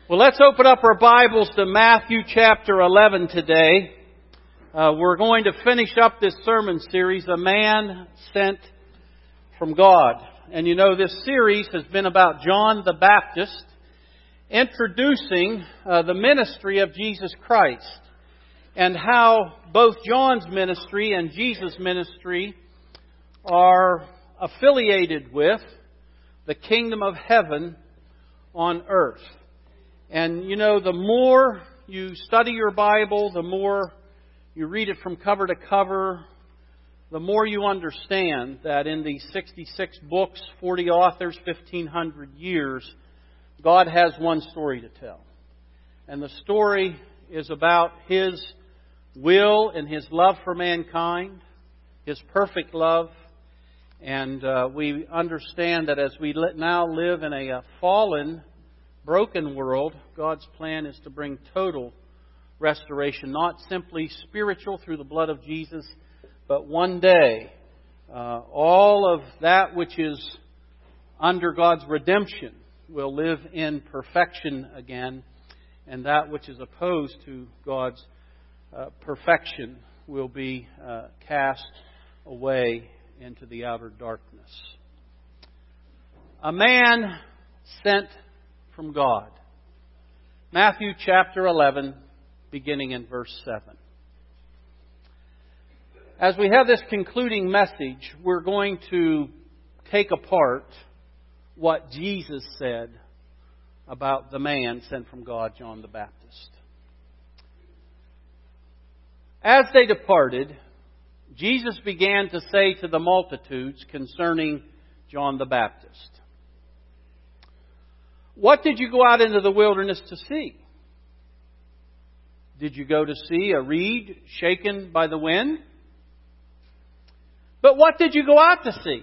Well, let's open up our Bibles to Matthew chapter 11 today. We're going to finish up this sermon series, A Man Sent from God. And you know, this series has been about John the Baptist introducing the ministry of Jesus Christ and how both John's ministry and Jesus' ministry are affiliated with the kingdom of heaven on earth. And you know, the more you study your Bible, the more you read it from cover to cover, the more you understand that in these 66 books, 40 authors, 1,500 years, God has one story to tell. And the story is about His will and His love for mankind, His perfect love. And we understand that as we now live in a fallen, broken world, God's plan is to bring total restoration, not simply spiritual through the blood of Jesus, but one day all of that which is under God's redemption will live in perfection again, and that which is opposed to God's perfection will be cast away into the outer darkness. A man sent from God. Matthew chapter 11, beginning in verse 7. As we have this concluding message, we're going to take apart what Jesus said about the man sent from God, John the Baptist. As they departed, Jesus began to say to the multitudes concerning John the Baptist, "What did you go out into the wilderness to see? Did you go to see a reed shaken by the wind? But what did you go out to see?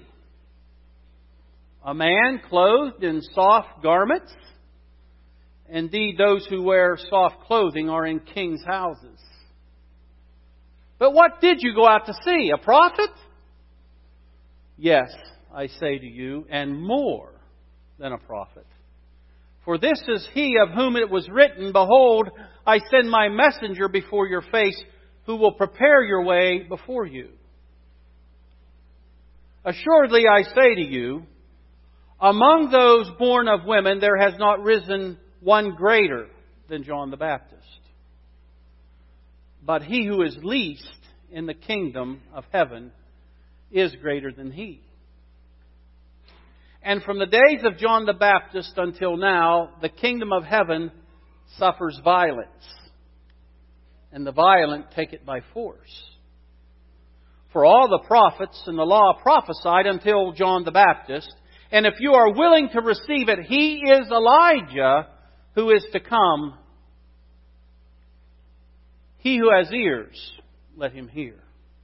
A man clothed in soft garments? Indeed, those who wear soft clothing are in kings' houses. But what did you go out to see? A prophet? Yes, I say to you, and more than a prophet. For this is he of whom it was written, Behold, I send my messenger before your face, who will prepare your way before you. Assuredly, I say to you, among those born of women, there has not risen one greater than John the Baptist. But he who is least in the kingdom of heaven is greater than he. And from the days of John the Baptist until now, the kingdom of heaven suffers violence, and the violent take it by force. For all the prophets and the law prophesied until John the Baptist, and if you are willing to receive it, he is Elijah who is to come. He who has ears, let him hear.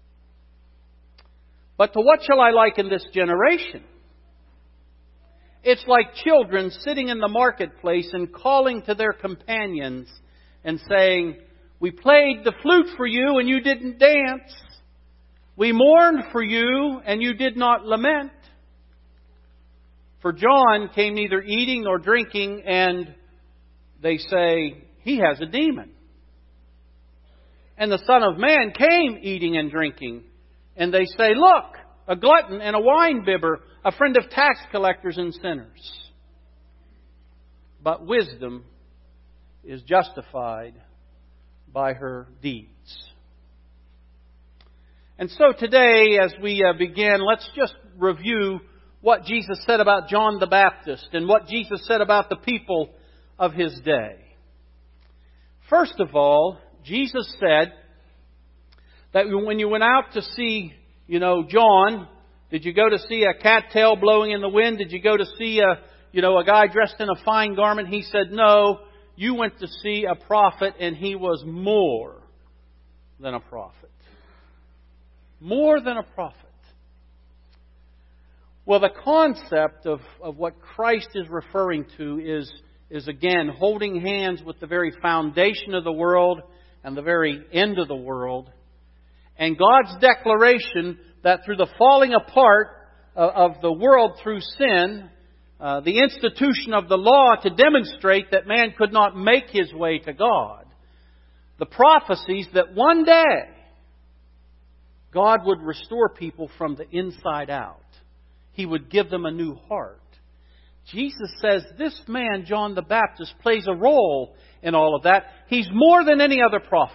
But to what shall I liken this generation? It's like children sitting in the marketplace and calling to their companions and saying, We played the flute for you and you didn't dance. We mourned for you and you did not lament. For John came neither eating nor drinking, and they say, He has a demon. And the Son of Man came eating and drinking, and they say, Look, a glutton and a winebibber, a friend of tax collectors and sinners. But wisdom is justified by her deeds. And so today, as we begin, let's just review what Jesus said about John the Baptist and what Jesus said about the people of His day. First of all, Jesus said that when you went out to see, John, did you go to see a cattail blowing in the wind? Did you go to see a guy dressed in a fine garment? He said, no, you went to see a prophet, and he was more than a prophet. More than a prophet. Well, the concept of what Christ is referring to is again holding hands with the very foundation of the world and the very end of the world. And God's declaration that through the falling apart of the world through sin, the institution of the law to demonstrate that man could not make his way to God. The prophecies that one day God would restore people from the inside out. He would give them a new heart. Jesus says this man, John the Baptist, plays a role in all of that. He's more than any other prophet.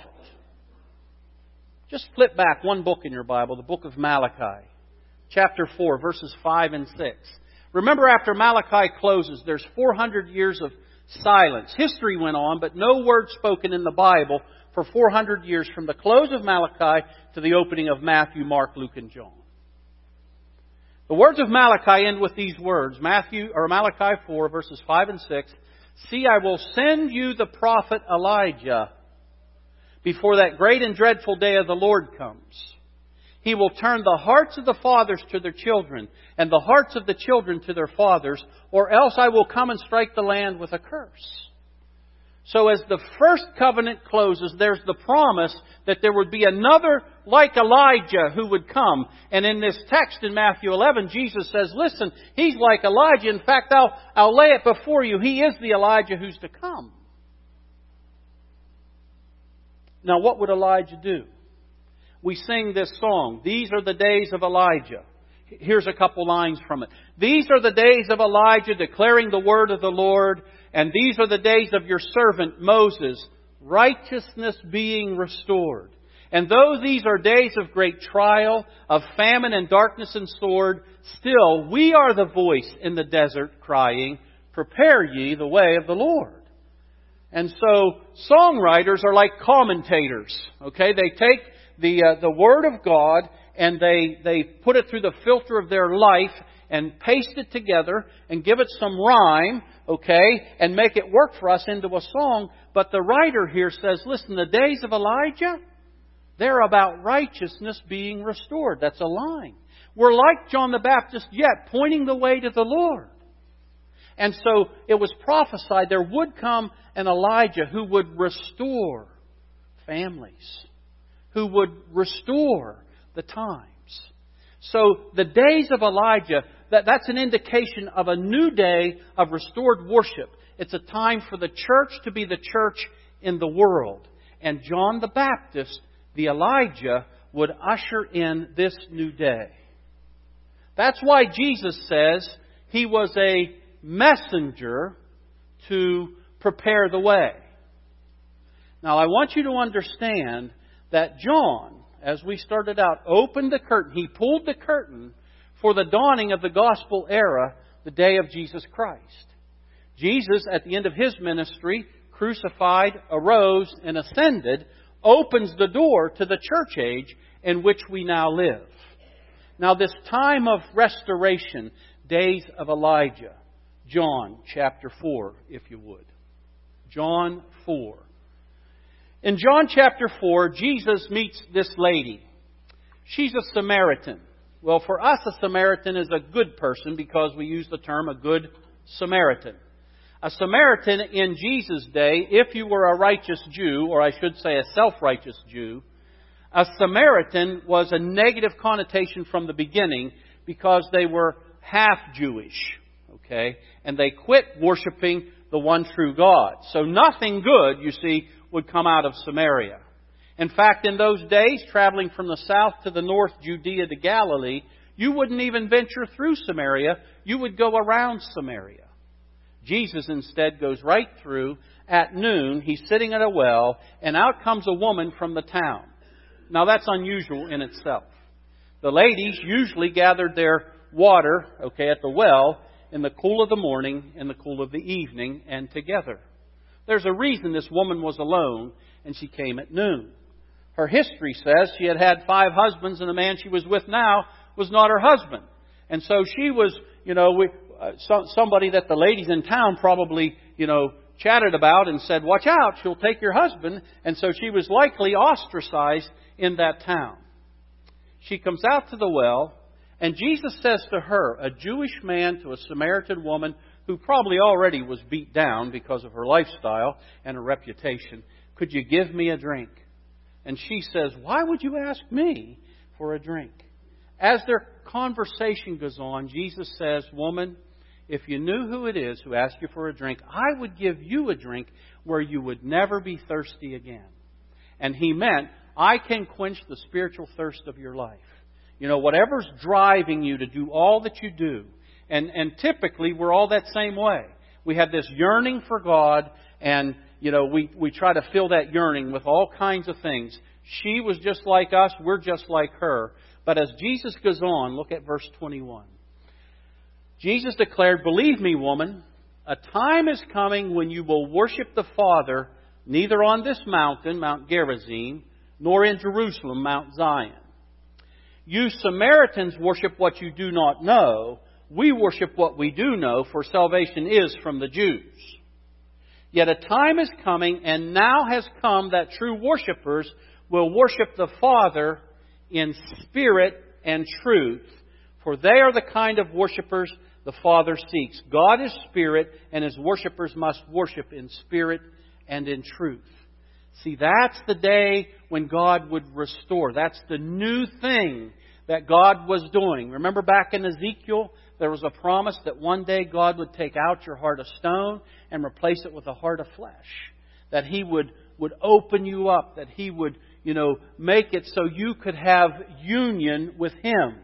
Just flip back one book in your Bible, the book of Malachi, chapter 4, verses 5 and 6. Remember, after Malachi closes, there's 400 years of silence. History went on, but no word spoken in the Bible for 400 years, from the close of Malachi to the opening of Matthew, Mark, Luke, and John. The words of Malachi end with these words, Malachi 4, verses 5 and 6. See, I will send you the prophet Elijah before that great and dreadful day of the Lord comes. He will turn the hearts of the fathers to their children, and the hearts of the children to their fathers, or else I will come and strike the land with a curse. So as the first covenant closes, there's the promise that there would be another like Elijah who would come. And in this text in Matthew 11, Jesus says, listen, he's like Elijah. In fact, I'll lay it before you. He is the Elijah who's to come. Now, what would Elijah do? We sing this song, These are the days of Elijah. Here's a couple lines from it. These are the days of Elijah declaring the word of the Lord, and these are the days of your servant Moses, righteousness being restored. And though these are days of great trial, of famine and darkness and sword, still we are the voice in the desert crying, prepare ye the way of the Lord. And so songwriters are like commentators. Okay, they take the Word of God and they put it through the filter of their life and paste it together and give it some rhyme, okay, and make it work for us into a song. But the writer here says, listen, the days of Elijah, they're about righteousness being restored. That's a line. We're like John the Baptist yet, pointing the way to the Lord. And so it was prophesied there would come an Elijah who would restore families, who would restore the times. So the days of Elijah, that's an indication of a new day of restored worship. It's a time for the church to be the church in the world. And John the Baptist, the Elijah, would usher in this new day. That's why Jesus says he was a messenger to prepare the way. Now, I want you to understand that John, as we started out, opened the curtain. He pulled the curtain for the dawning of the gospel era, the day of Jesus Christ. Jesus, at the end of His ministry, crucified, arose, and ascended, opens the door to the church age in which we now live. Now, this time of restoration, days of Elijah, John chapter 4, if you would. John 4. In John chapter 4, Jesus meets this lady. She's a Samaritan. Well, for us, a Samaritan is a good person because we use the term a good Samaritan. A Samaritan in Jesus' day, if you were a righteous Jew, or I should say a self-righteous Jew, a Samaritan was a negative connotation from the beginning because they were half Jewish. Okay? And they quit worshiping the one true God. So nothing good, you see, would come out of Samaria. In fact, in those days, traveling from the south to the north, Judea to Galilee, you wouldn't even venture through Samaria. You would go around Samaria. Jesus instead goes right through. At noon, He's sitting at a well, and out comes a woman from the town. Now, that's unusual in itself. The ladies usually gathered their water, at the well, in the cool of the morning and the cool of the evening, and together. There's a reason this woman was alone, and she came at noon. Her history says she had had 5 husbands, and the man she was with now was not her husband. And so she was, somebody that the ladies in town probably, chatted about and said, watch out, she'll take your husband. And so she was likely ostracized in that town. She comes out to the well, and Jesus says to her, a Jewish man to a Samaritan woman who probably already was beat down because of her lifestyle and her reputation, could you give me a drink? And she says, why would you ask me for a drink? As their conversation goes on, Jesus says, woman, if you knew who it is who asked you for a drink, I would give you a drink where you would never be thirsty again. And He meant, I can quench the spiritual thirst of your life. You know, whatever's driving you to do all that you do. And typically, we're all that same way. We have this yearning for God, and, you know, we try to fill that yearning with all kinds of things. She was just like us, we're just like her. But as Jesus goes on, look at verse 21. Jesus declared, "Believe me, woman, a time is coming when you will worship the Father neither on this mountain, Mount Gerizim, nor in Jerusalem, Mount Zion. You Samaritans worship what you do not know. We worship what we do know, for salvation is from the Jews. Yet a time is coming, and now has come, that true worshippers will worship the Father in spirit and truth. For they are the kind of worshippers the Father seeks. God is spirit, and His worshippers must worship in spirit and in truth." See, that's the day when God would restore. That's the new thing that God was doing. Remember back in Ezekiel, there was a promise that one day God would take out your heart of stone and replace it with a heart of flesh. That He would open you up. That He would, make it so you could have union with Him.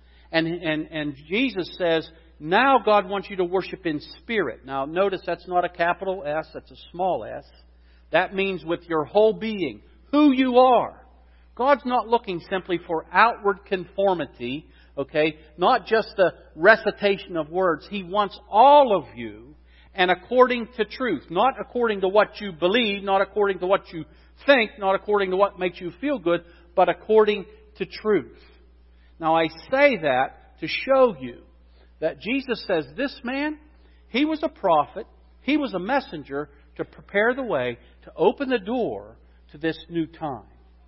And Jesus says, now God wants you to worship in spirit. Now notice that's not a capital S, that's a small s. That means with your whole being, who you are. God's not looking simply for outward conformity, okay? Not just the recitation of words. He wants all of you, and according to truth. Not according to what you believe, not according to what you think, not according to what makes you feel good, but according to truth. Now I say that to show you that Jesus says this man, he was a prophet, he was a messenger to prepare the way, to open the door to this new time.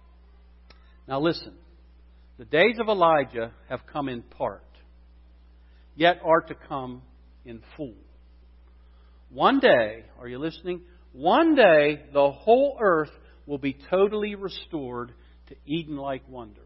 Now listen, the days of Elijah have come in part, yet are to come in full. One day, are you listening? One day the whole earth will be totally restored to Eden-like wonder.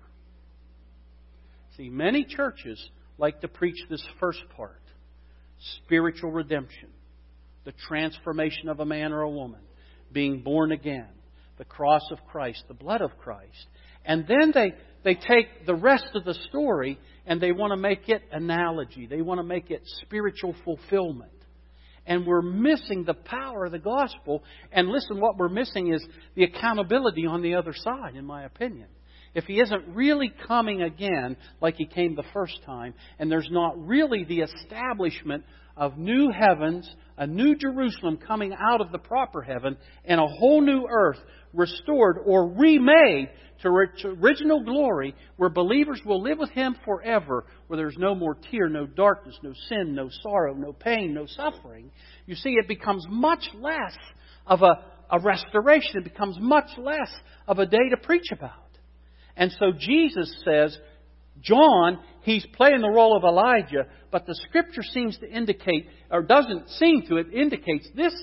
See, many churches like to preach this first part, spiritual redemption, the transformation of a man or a woman, being born again, the cross of Christ, the blood of Christ. And then they take the rest of the story and they want to make it analogy. They want to make it spiritual fulfillment. And we're missing the power of the gospel. And listen, what we're missing is the accountability on the other side, in my opinion. If He isn't really coming again like He came the first time, and there's not really the establishment of new heavens, a new Jerusalem coming out of the proper heaven, and a whole new earth restored or remade to original glory, where believers will live with Him forever, where there's no more tear, no darkness, no sin, no sorrow, no pain, no suffering. You see, it becomes much less of a restoration. It becomes much less of a day to preach about. And so Jesus says, John, he's playing the role of Elijah, but the Scripture seems to indicate, or doesn't seem to, it indicates this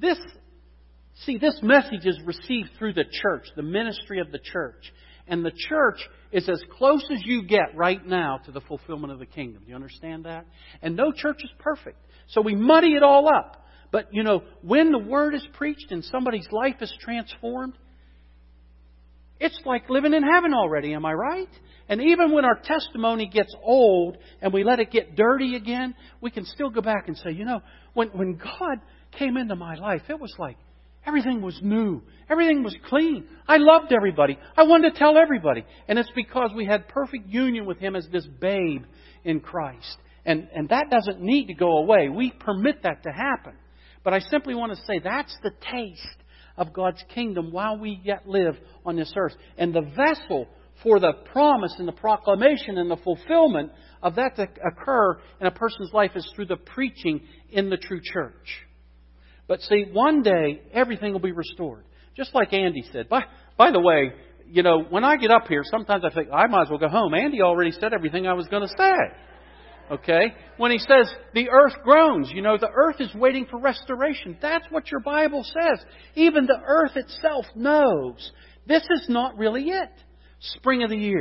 message is received through the church, the ministry of the church. And the church is as close as you get right now to the fulfillment of the kingdom. Do you understand that? And no church is perfect. So we muddy it all up. But, when the Word is preached and somebody's life is transformed, it's like living in heaven already, am I right? And even when our testimony gets old and we let it get dirty again, we can still go back and say, when God came into my life, it was like everything was new. Everything was clean. I loved everybody. I wanted to tell everybody. And it's because we had perfect union with Him as this babe in Christ. And that doesn't need to go away. We permit that to happen. But I simply want to say that's the taste of God's kingdom while we yet live on this earth. And the vessel for the promise and the proclamation and the fulfillment of that to occur in a person's life is through the preaching in the true church. But see, one day everything will be restored. Just like Andy said. By the way, when I get up here, sometimes I think I might as well go home. Andy already said everything I was going to say. Okay? When he says the earth groans, the earth is waiting for restoration. That's what your Bible says. Even the earth itself knows this is not really it. Spring of the year.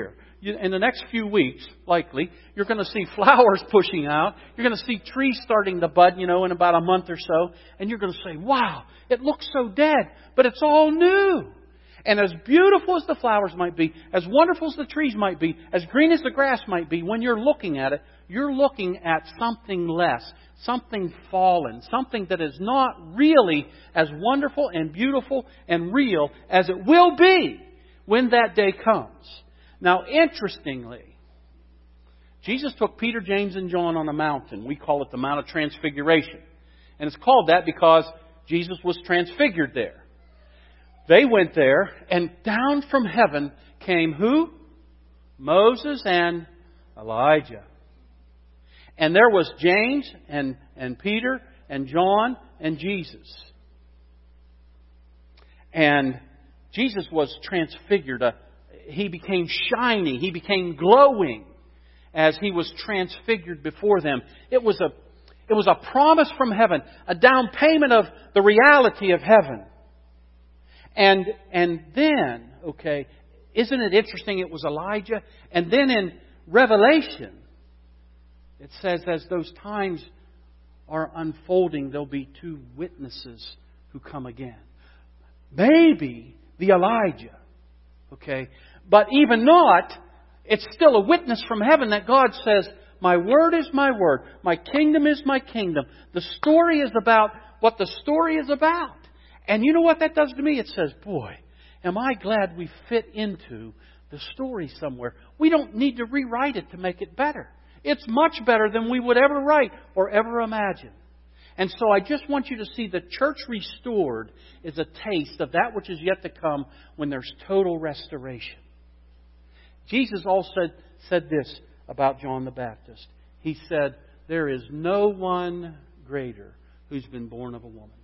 in the next few weeks, likely, you're going to see flowers pushing out. You're going to see trees starting to bud, in about a month or so. And you're going to say, wow, it looks so dead, but it's all new. And as beautiful as the flowers might be, as wonderful as the trees might be, as green as the grass might be, when you're looking at it, you're looking at something less, something fallen, something that is not really as wonderful and beautiful and real as it will be when that day comes. Now, interestingly, Jesus took Peter, James, and John on a mountain. We call it the Mount of Transfiguration. And it's called that because Jesus was transfigured there. They went there, and down from heaven came who? Moses and Elijah. And there was James and Peter and John and Jesus. And Jesus was transfigured. He became shiny. He became glowing as He was transfigured before them. It was a promise from heaven, a down payment of the reality of heaven. And then, isn't it interesting? It was Elijah. And then in Revelation, it says as those times are unfolding, there'll be two witnesses who come again. Maybe the Elijah. But even not, it's still a witness from heaven that God says, my word is my word. My kingdom is my kingdom. The story is about what the story is about. And you know what that does to me? It says, boy, am I glad we fit into the story somewhere. We don't need to rewrite it to make it better. It's much better than we would ever write or ever imagine. And so I just want you to see the church restored is a taste of that which is yet to come when there's total restoration. Jesus also said this about John the Baptist. He said, there is no one greater who's been born of a woman.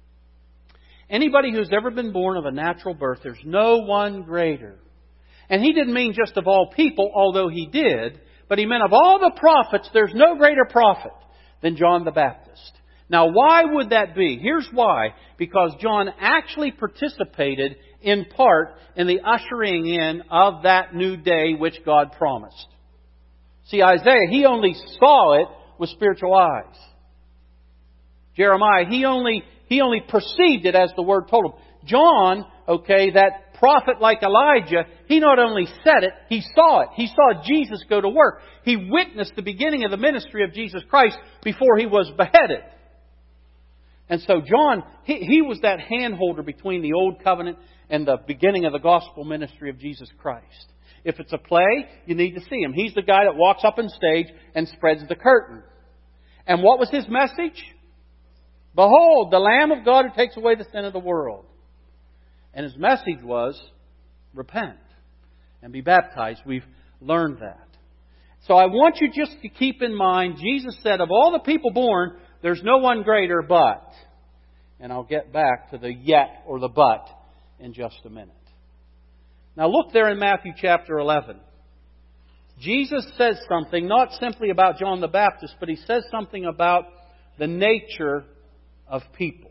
Anybody who's ever been born of a natural birth, there's no one greater. And He didn't mean just of all people, although He did, but He meant of all the prophets, there's no greater prophet than John the Baptist. Now, why would that be? Here's why. Because John actually participated in part in the ushering in of that new day which God promised. See, Isaiah, he only saw it with spiritual eyes. Jeremiah, he only perceived it as the Word told him. John, that prophet like Elijah, he not only said it, he saw it. He saw Jesus go to work. He witnessed the beginning of the ministry of Jesus Christ before He was beheaded. And so John, he was that handholder between the Old Covenant and the beginning of the gospel ministry of Jesus Christ. If it's a play, you need to see him. He's the guy that walks up on stage and spreads the curtain. And what was his message? Behold, the Lamb of God who takes away the sin of the world. And his message was, repent and be baptized. We've learned that. So I want you just to keep in mind, Jesus said, of all the people born, there's no one greater but. And I'll get back to the yet or the but in just a minute. Now look there in Matthew chapter 11. Jesus says something, not simply about John the Baptist, but He says something about the nature of people.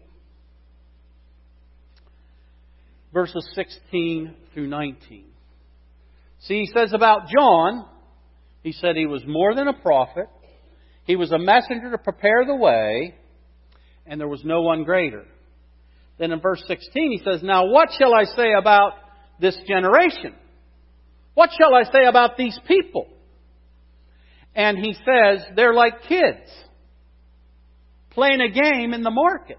Verses 16 through 19. See, He says about John, He said he was more than a prophet. He was a messenger to prepare the way, and there was no one greater. Then in verse 16 He says, now what shall I say about this generation? What shall I say about these people? And He says, they're like kids playing a game in the market.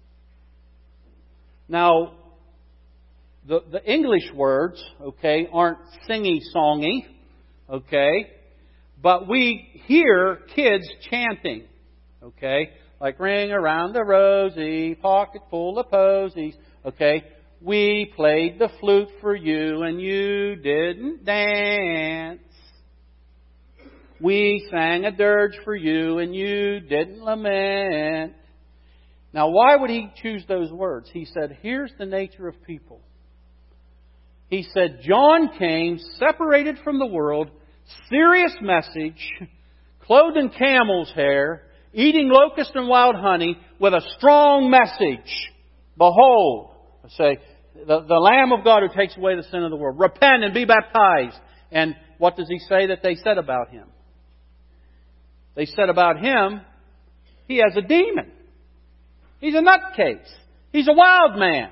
Now, the English words, aren't singy-songy, but we hear kids chanting, like ring around the rosy, pocket full of posies, we played the flute for you and you didn't dance. We sang a dirge for you and you didn't lament. Now, why would He choose those words? He said, here's the nature of people. He said, John came, separated from the world, serious message, clothed in camel's hair, eating locust and wild honey, with a strong message. Behold, the Lamb of God who takes away the sin of the world. Repent and be baptized And what does he say that they said about him? They said about him, he has a demon. He's a nutcase. He's a wild man.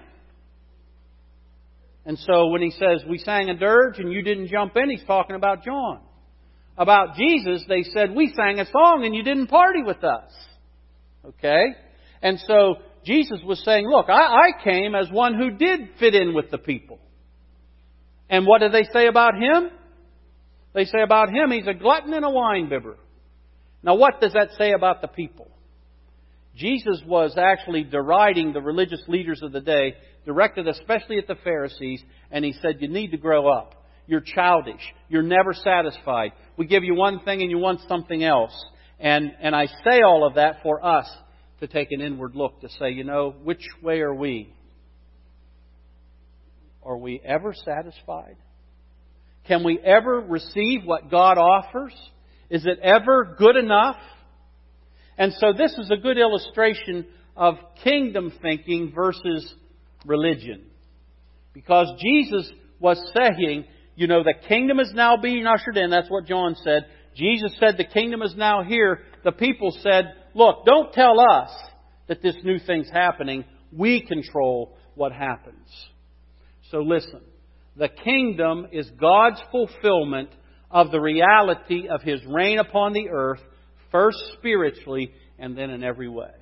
And so when he says, we sang a dirge and you didn't jump in, he's talking about John. About Jesus, they said, we sang a song and you didn't party with us. Okay? And so Jesus was saying, look, I came as one who did fit in with the people. And what do they say about him? They say about him, he's a glutton and a winebibber. Now what does that say about the people? Jesus was actually deriding the religious leaders of the day, directed especially at the Pharisees, and he said, you need to grow up. You're childish. You're never satisfied. We give you one thing and you want something else. And I say all of that for us to take an inward look to say, which way are we? Are we ever satisfied? Can we ever receive what God offers? Is it ever good enough? And so this is a good illustration of kingdom thinking versus religion. Because Jesus was saying, the kingdom is now being ushered in. That's what John said. Jesus said the kingdom is now here. The people said, look, don't tell us that this new thing's happening. We control what happens. So listen, the kingdom is God's fulfillment of the reality of His reign upon the earth, first spiritually and then in every way.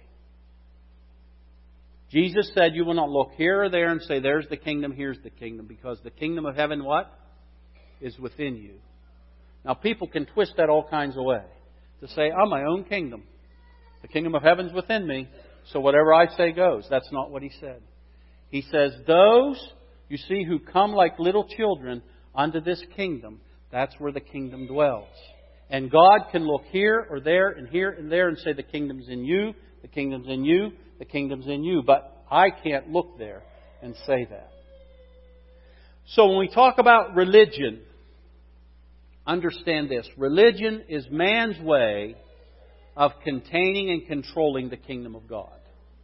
Jesus said you will not look here or there and say, there's the kingdom, here's the kingdom. Because the kingdom of heaven, what? Is within you. Now people can twist that all kinds of ways. To say, I'm my own kingdom. The kingdom of heaven's within me. So whatever I say goes. That's not what He said. He says, those, you see, who come like little children unto this kingdom, that's where the kingdom dwells. And God can look here or there and here and there and say, the kingdom's in you, the kingdom's in you, the kingdom's in you. But I can't look there and say that. So when we talk about religion, understand this. Religion is man's way of containing and controlling the kingdom of God.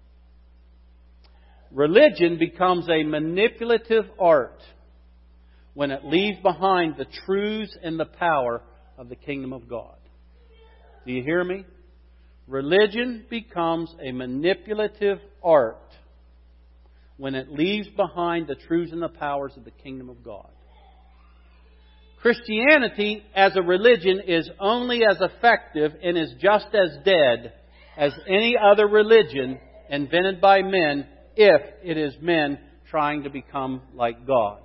Religion becomes a manipulative art when it leaves behind the truths and the power of the kingdom of God. Do you hear me? Religion becomes a manipulative art when it leaves behind the truths and the powers of the kingdom of God. Christianity as a religion is only as effective and is just as dead as any other religion invented by men if it is men trying to become like God.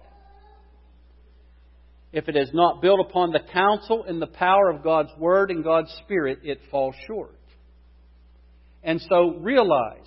If it is not built upon the counsel and the power of God's Word and God's Spirit, it falls short. And so realize,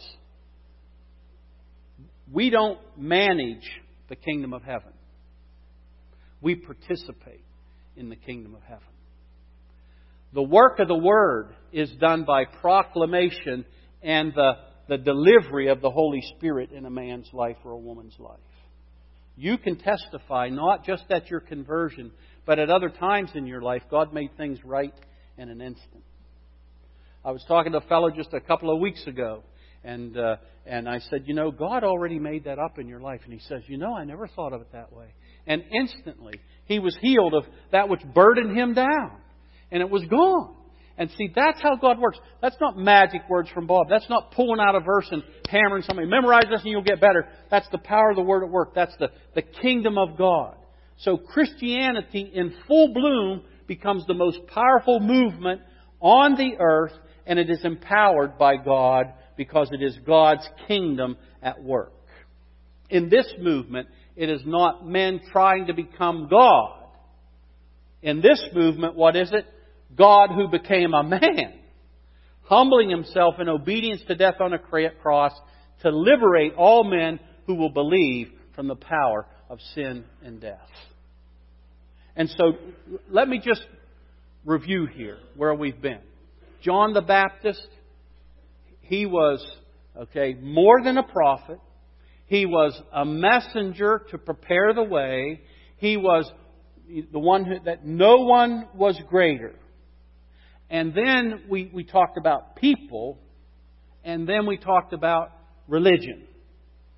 we don't manage the kingdom of heaven. We participate in the kingdom of heaven. The work of the Word is done by proclamation and the delivery of the Holy Spirit in a man's life or a woman's life. You can testify not just at your conversion, but at other times in your life, God made things right in an instant. I was talking to a fellow just a couple of weeks ago, and I said, God already made that up in your life. And he says, I never thought of it that way. And instantly, he was healed of that which burdened him down. And it was gone. And see, that's how God works. That's not magic words from Bob. That's not pulling out a verse and hammering somebody. Memorize this and you'll get better. That's the power of the Word at work. That's the kingdom of God. So Christianity in full bloom becomes the most powerful movement on the earth, and it is empowered by God because it is God's kingdom at work. In this movement, it is not men trying to become God. In this movement, what is it? God who became a man, humbling Himself in obedience to death on a cross to liberate all men who will believe from the power of sin and death. And so, let me just review here where we've been. John the Baptist, he was, more than a prophet. He was a messenger to prepare the way. He was the one that no one was greater. And then we talked about people, and then we talked about religion.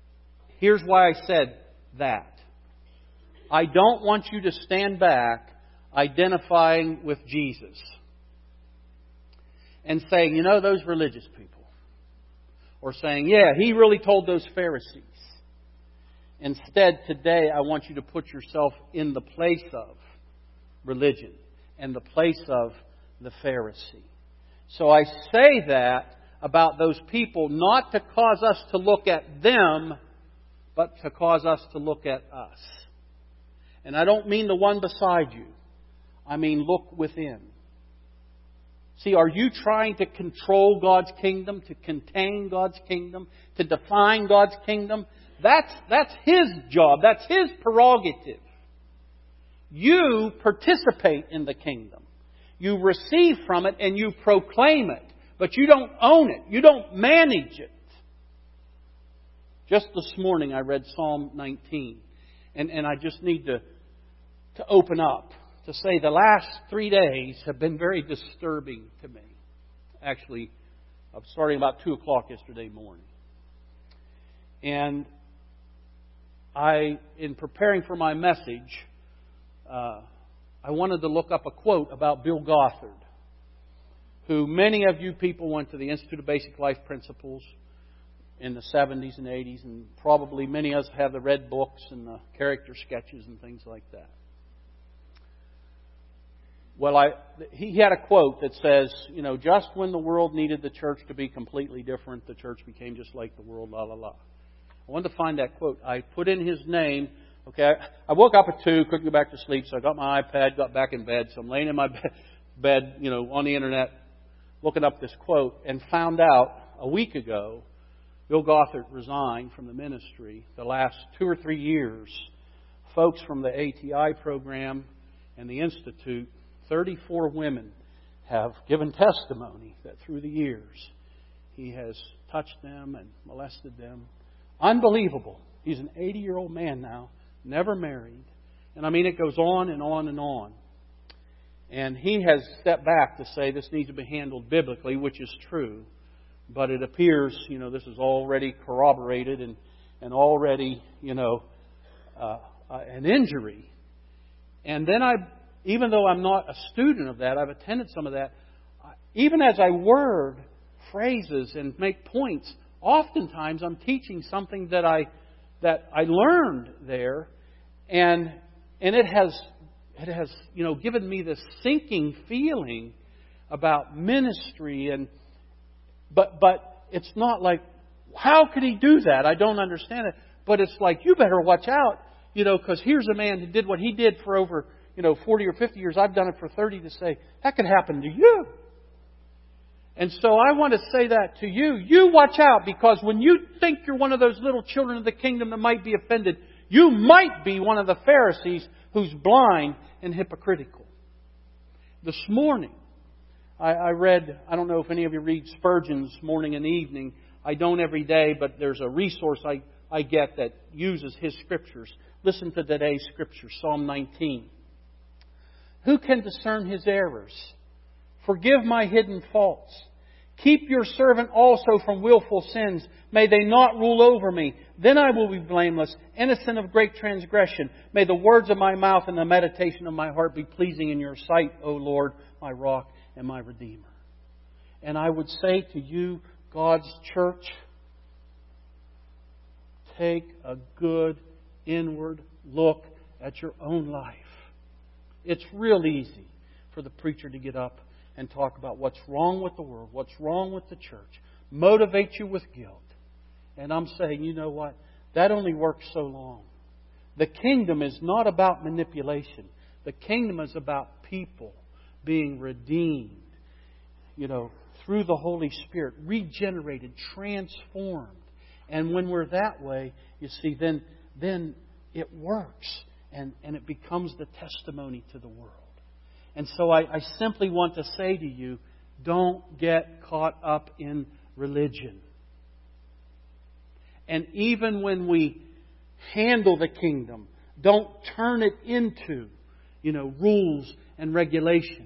Here's why I said that. I don't want you to stand back identifying with Jesus and saying, you know, those religious people. Or saying, yeah, he really told those Pharisees. Instead, today, I want you to put yourself in the place of religion and the place of the Pharisee. So I say that about those people not to cause us to look at them, but to cause us to look at us. And I don't mean the one beside you. I mean look within. See, are you trying to control God's kingdom, to contain God's kingdom, to define God's kingdom? That's His job. That's His prerogative. You participate in the kingdom. You receive from it and you proclaim it. But you don't own it. You don't manage it. Just this morning I read Psalm 19. And I just need to open up to say the last 3 days have been very disturbing to me. Actually, starting about 2 o'clock yesterday morning. And in preparing for my message, I wanted to look up a quote about Bill Gothard, who many of you people went to the Institute of Basic Life Principles in the 70s and 80s, and probably many of us have the red books and the character sketches and things like that. Well, he had a quote that says, you know, just when the world needed the church to be completely different, the church became just like the world, la la la. I wanted to find that quote. I put in his name. Okay, I woke up at 2, couldn't go back to sleep, so I got my iPad, got back in bed. So I'm laying in my bed, you know, on the internet, looking up this quote, and found out a week ago, Bill Gothard resigned from the ministry. The last 2 or 3 years, folks from the ATI program and the Institute, 34 women have given testimony that through the years he has touched them and molested them. Unbelievable. He's an 80-year-old man now, never married. And I mean, it goes on and on and on. And he has stepped back to say this needs to be handled biblically, which is true. But it appears, you know, this is already corroborated and already, you know, an injury. And then even though I'm not a student of that, I've attended some of that. Even as I word phrases and make points, oftentimes I'm teaching something that I learned there, and it has you know given me this sinking feeling about ministry, but it's not like, how could he do that? I don't understand it. But it's like, you better watch out, you know, because here's a man who did what he did for over 40 or 50 years. I've done it for 30. To say that could happen to you. And so I want to say that to you. You watch out, because when you think you're one of those little children of the kingdom that might be offended, you might be one of the Pharisees who's blind and hypocritical. This morning, I read, I don't know if any of you read Spurgeon's Morning and Evening. I don't every day, but there's a resource I get that uses his scriptures. Listen to today's scripture, Psalm 19. Who can discern his errors? Forgive my hidden faults. Keep your servant also from willful sins. May they not rule over me. Then I will be blameless, innocent of great transgression. May the words of my mouth and the meditation of my heart be pleasing in your sight, O Lord, my rock and my Redeemer. And I would say to you, God's church, take a good inward look at your own life. It's real easy for the preacher to get up and talk about what's wrong with the world, what's wrong with the church, motivate you with guilt. And I'm saying, you know what? That only works so long. The kingdom is not about manipulation. The kingdom is about people being redeemed, through the Holy Spirit, regenerated, transformed. And when we're that way, you see, then it works. And it becomes the testimony to the world. And so I simply want to say to you, don't get caught up in religion. And even when we handle the kingdom, don't turn it into, rules and regulations.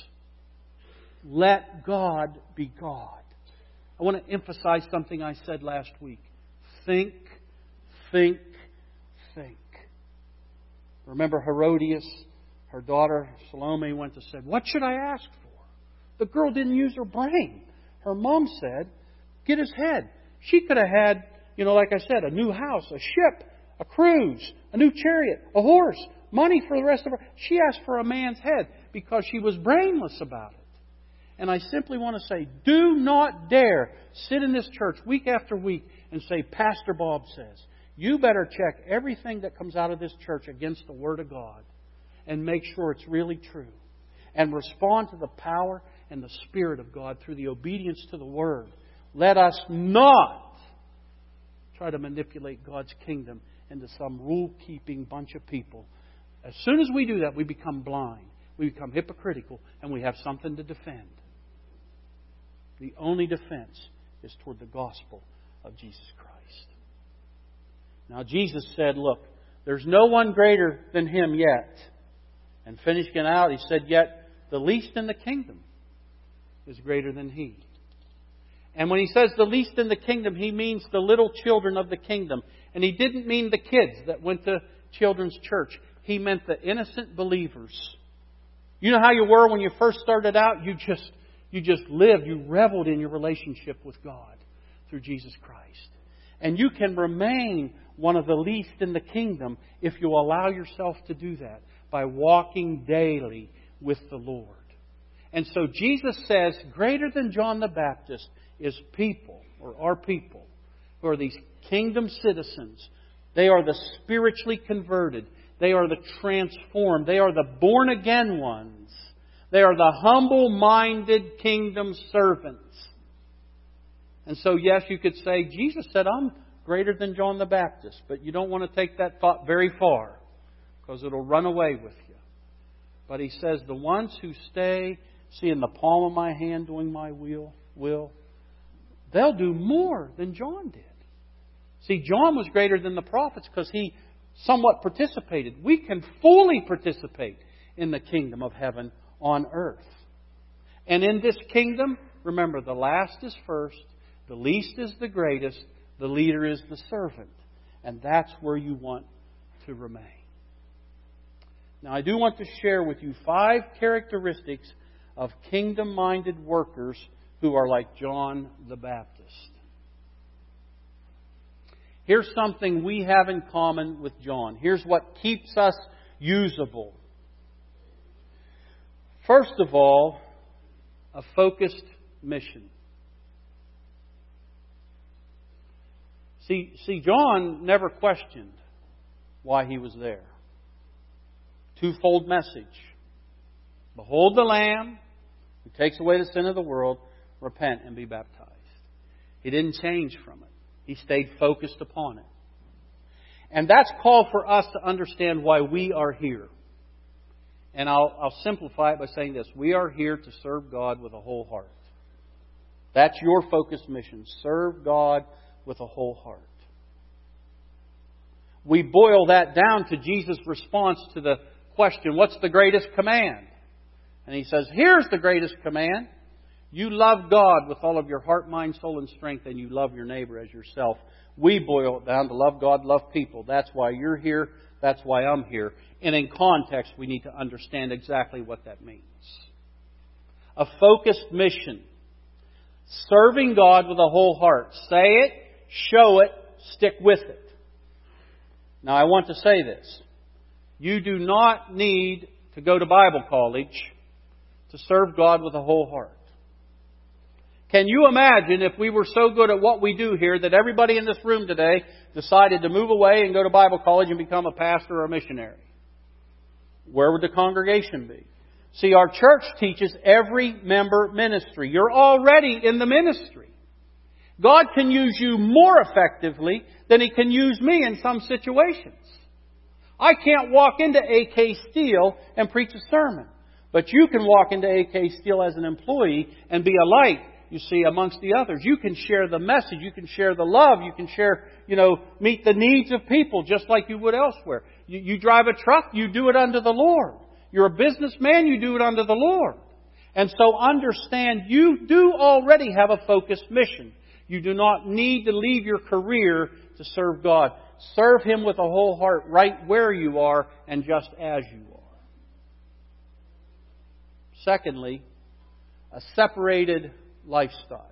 Let God be God. I want to emphasize something I said last week. Think, think, think. Remember Herodias? her daughter Salome went to said, "What should I ask for?" The girl didn't use her brain. Her mom said, "Get his head." She could have had, like I said, a new house, a ship, a cruise, a new chariot, a horse, money for the rest of her. She asked for a man's head because she was brainless about it. And I simply want to say, do not dare sit in this church week after week and say, "Pastor Bob says." You better check everything that comes out of this church against the Word of God and make sure it's really true. And respond to the power and the Spirit of God through the obedience to the Word. Let us not try to manipulate God's kingdom into some rule-keeping bunch of people. As soon as we do that, we become blind. We become hypocritical, and we have something to defend. The only defense is toward the gospel of Jesus Christ. Now, Jesus said, look, there's no one greater than Him yet. And finishing it out, He said, yet the least in the kingdom is greater than He. And when He says the least in the kingdom, He means the little children of the kingdom. And He didn't mean the kids that went to children's church. He meant the innocent believers. You know how you were when you first started out? You just lived, you reveled in your relationship with God through Jesus Christ. And you can remain one of the least in the kingdom if you allow yourself to do that by walking daily with the Lord. And so Jesus says, greater than John the Baptist is people, or are people, who are these kingdom citizens. They are the spiritually converted. They are the transformed. They are the born-again ones. They are the humble-minded kingdom servants. And so, yes, you could say, Jesus said, I'm greater than John the Baptist. But you don't want to take that thought very far, because it'll run away with you. But He says, the ones who stay, see in the palm of my hand doing my will, they'll do more than John did. See, John was greater than the prophets because he somewhat participated. We can fully participate in the kingdom of heaven on earth. And in this kingdom, remember, the last is first, the least is the greatest, the leader is the servant. And that's where you want to remain. Now, I do want to share with you 5 characteristics of kingdom-minded workers who are like John the Baptist. Here's something we have in common with John. Here's what keeps us usable. First of all, a focused mission. See, John never questioned why he was there. Twofold message. Behold the Lamb who takes away the sin of the world. Repent and be baptized. He didn't change from it. He stayed focused upon it. And that's called for us to understand why we are here. And I'll simplify it by saying this. We are here to serve God with a whole heart. That's your focused mission. Serve God with a whole heart. We boil that down to Jesus' response to the question, what's the greatest command? And He says, here's the greatest command. You love God with all of your heart, mind, soul, and strength, and you love your neighbor as yourself. We boil it down to love God, love people. That's why you're here. That's why I'm here. And in context, we need to understand exactly what that means. A focused mission. Serving God with a whole heart. Say it, show it, stick with it. Now, I want to say this. You do not need to go to Bible college to serve God with a whole heart. Can you imagine if we were so good at what we do here that everybody in this room today decided to move away and go to Bible college and become a pastor or a missionary? Where would the congregation be? See, our church teaches every member ministry. You're already in the ministry. God can use you more effectively than He can use me in some situations. I can't walk into AK Steel and preach a sermon. But you can walk into AK Steel as an employee and be a light, you see, amongst the others. You can share the message. You can share the love. You can share, meet the needs of people just like you would elsewhere. You drive a truck, you do it unto the Lord. You're a businessman, you do it unto the Lord. And so understand, you do already have a focused mission. You do not need to leave your career to serve God. Serve Him with a whole heart right where you are and just as you are. Secondly, a separated lifestyle.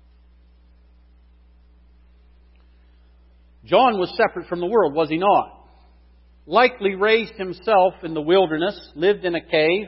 John was separate from the world, was he not? Likely raised himself in the wilderness, lived in a cave,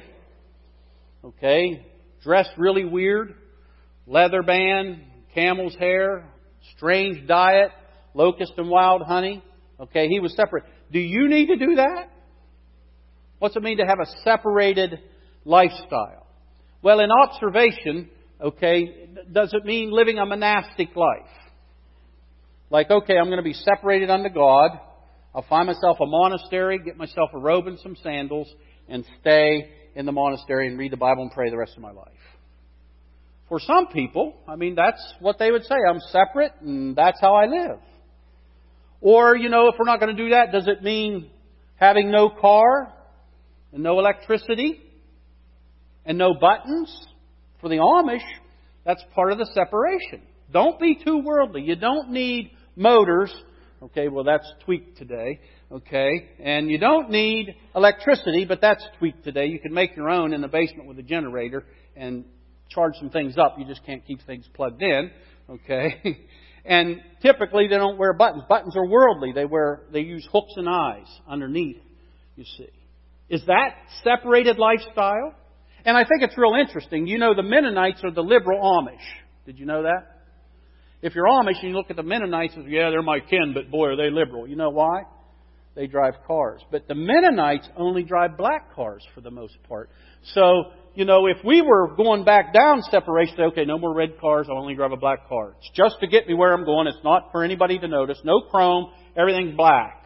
dressed really weird, leather band, camel's hair, strange diet, locust and wild honey. He was separate. Do you need to do that? What's it mean to have a separated lifestyle? Well, in observation, does it mean living a monastic life? Like, I'm going to be separated unto God. I'll find myself a monastery, get myself a robe and some sandals, and stay in the monastery and read the Bible and pray the rest of my life. For some people, that's what they would say. I'm separate and that's how I live. Or, if we're not going to do that, does it mean having no car and no electricity and no buttons? For the Amish, that's part of the separation. Don't be too worldly. You don't need motors. That's tweaked today. And you don't need electricity, but that's tweaked today. You can make your own in the basement with a generator and charge some things up. You just can't keep things plugged in. And typically they don't wear buttons. Buttons are worldly. They use hooks and eyes underneath, you see. Is that separated lifestyle? And I think it's real interesting. The Mennonites are the liberal Amish. Did you know that? If you're Amish and you look at the Mennonites, they're my kin, but boy, are they liberal. You know why? They drive cars. But the Mennonites only drive black cars for the most part. So, if we were going back down separation, no more red cars, I'll only drive a black car. It's just to get me where I'm going. It's not for anybody to notice. No chrome. Everything's black.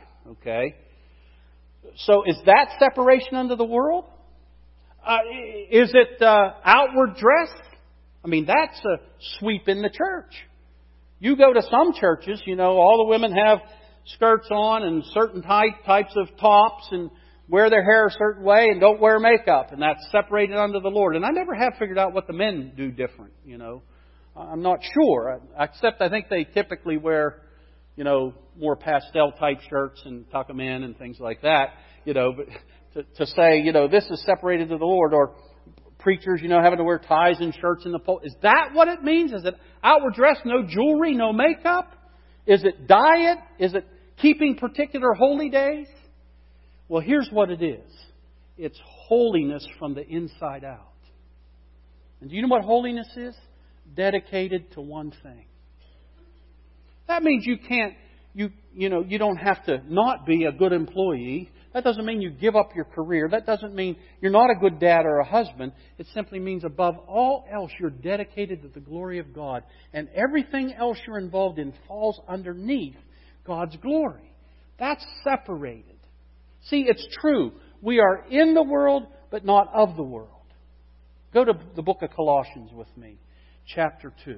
So is that separation unto the world? Is it outward dress? That's a sweep in the church. You go to some churches, all the women have skirts on and certain types of tops and wear their hair a certain way and don't wear makeup. And that's separated unto the Lord. And I never have figured out what the men do different, I'm not sure. Except I think they typically wear, more pastel type shirts and tuck them in and things like that. But to say, this is separated to the Lord, or preachers, having to wear ties and shirts in the pulpit. Is that what it means? Is it outward dress, no jewelry, no makeup? Is it diet? Is it keeping particular holy days? Well, here's what it is. It's holiness from the inside out. And do you know what holiness is? Dedicated to one thing. That means you can't, you don't have to not be a good employee. That doesn't mean you give up your career. That doesn't mean you're not a good dad or a husband. It simply means above all else you're dedicated to the glory of God. And everything else you're involved in falls underneath God's glory. That's separated. See, it's true. We are in the world, but not of the world. Go to the book of Colossians with me, chapter 2.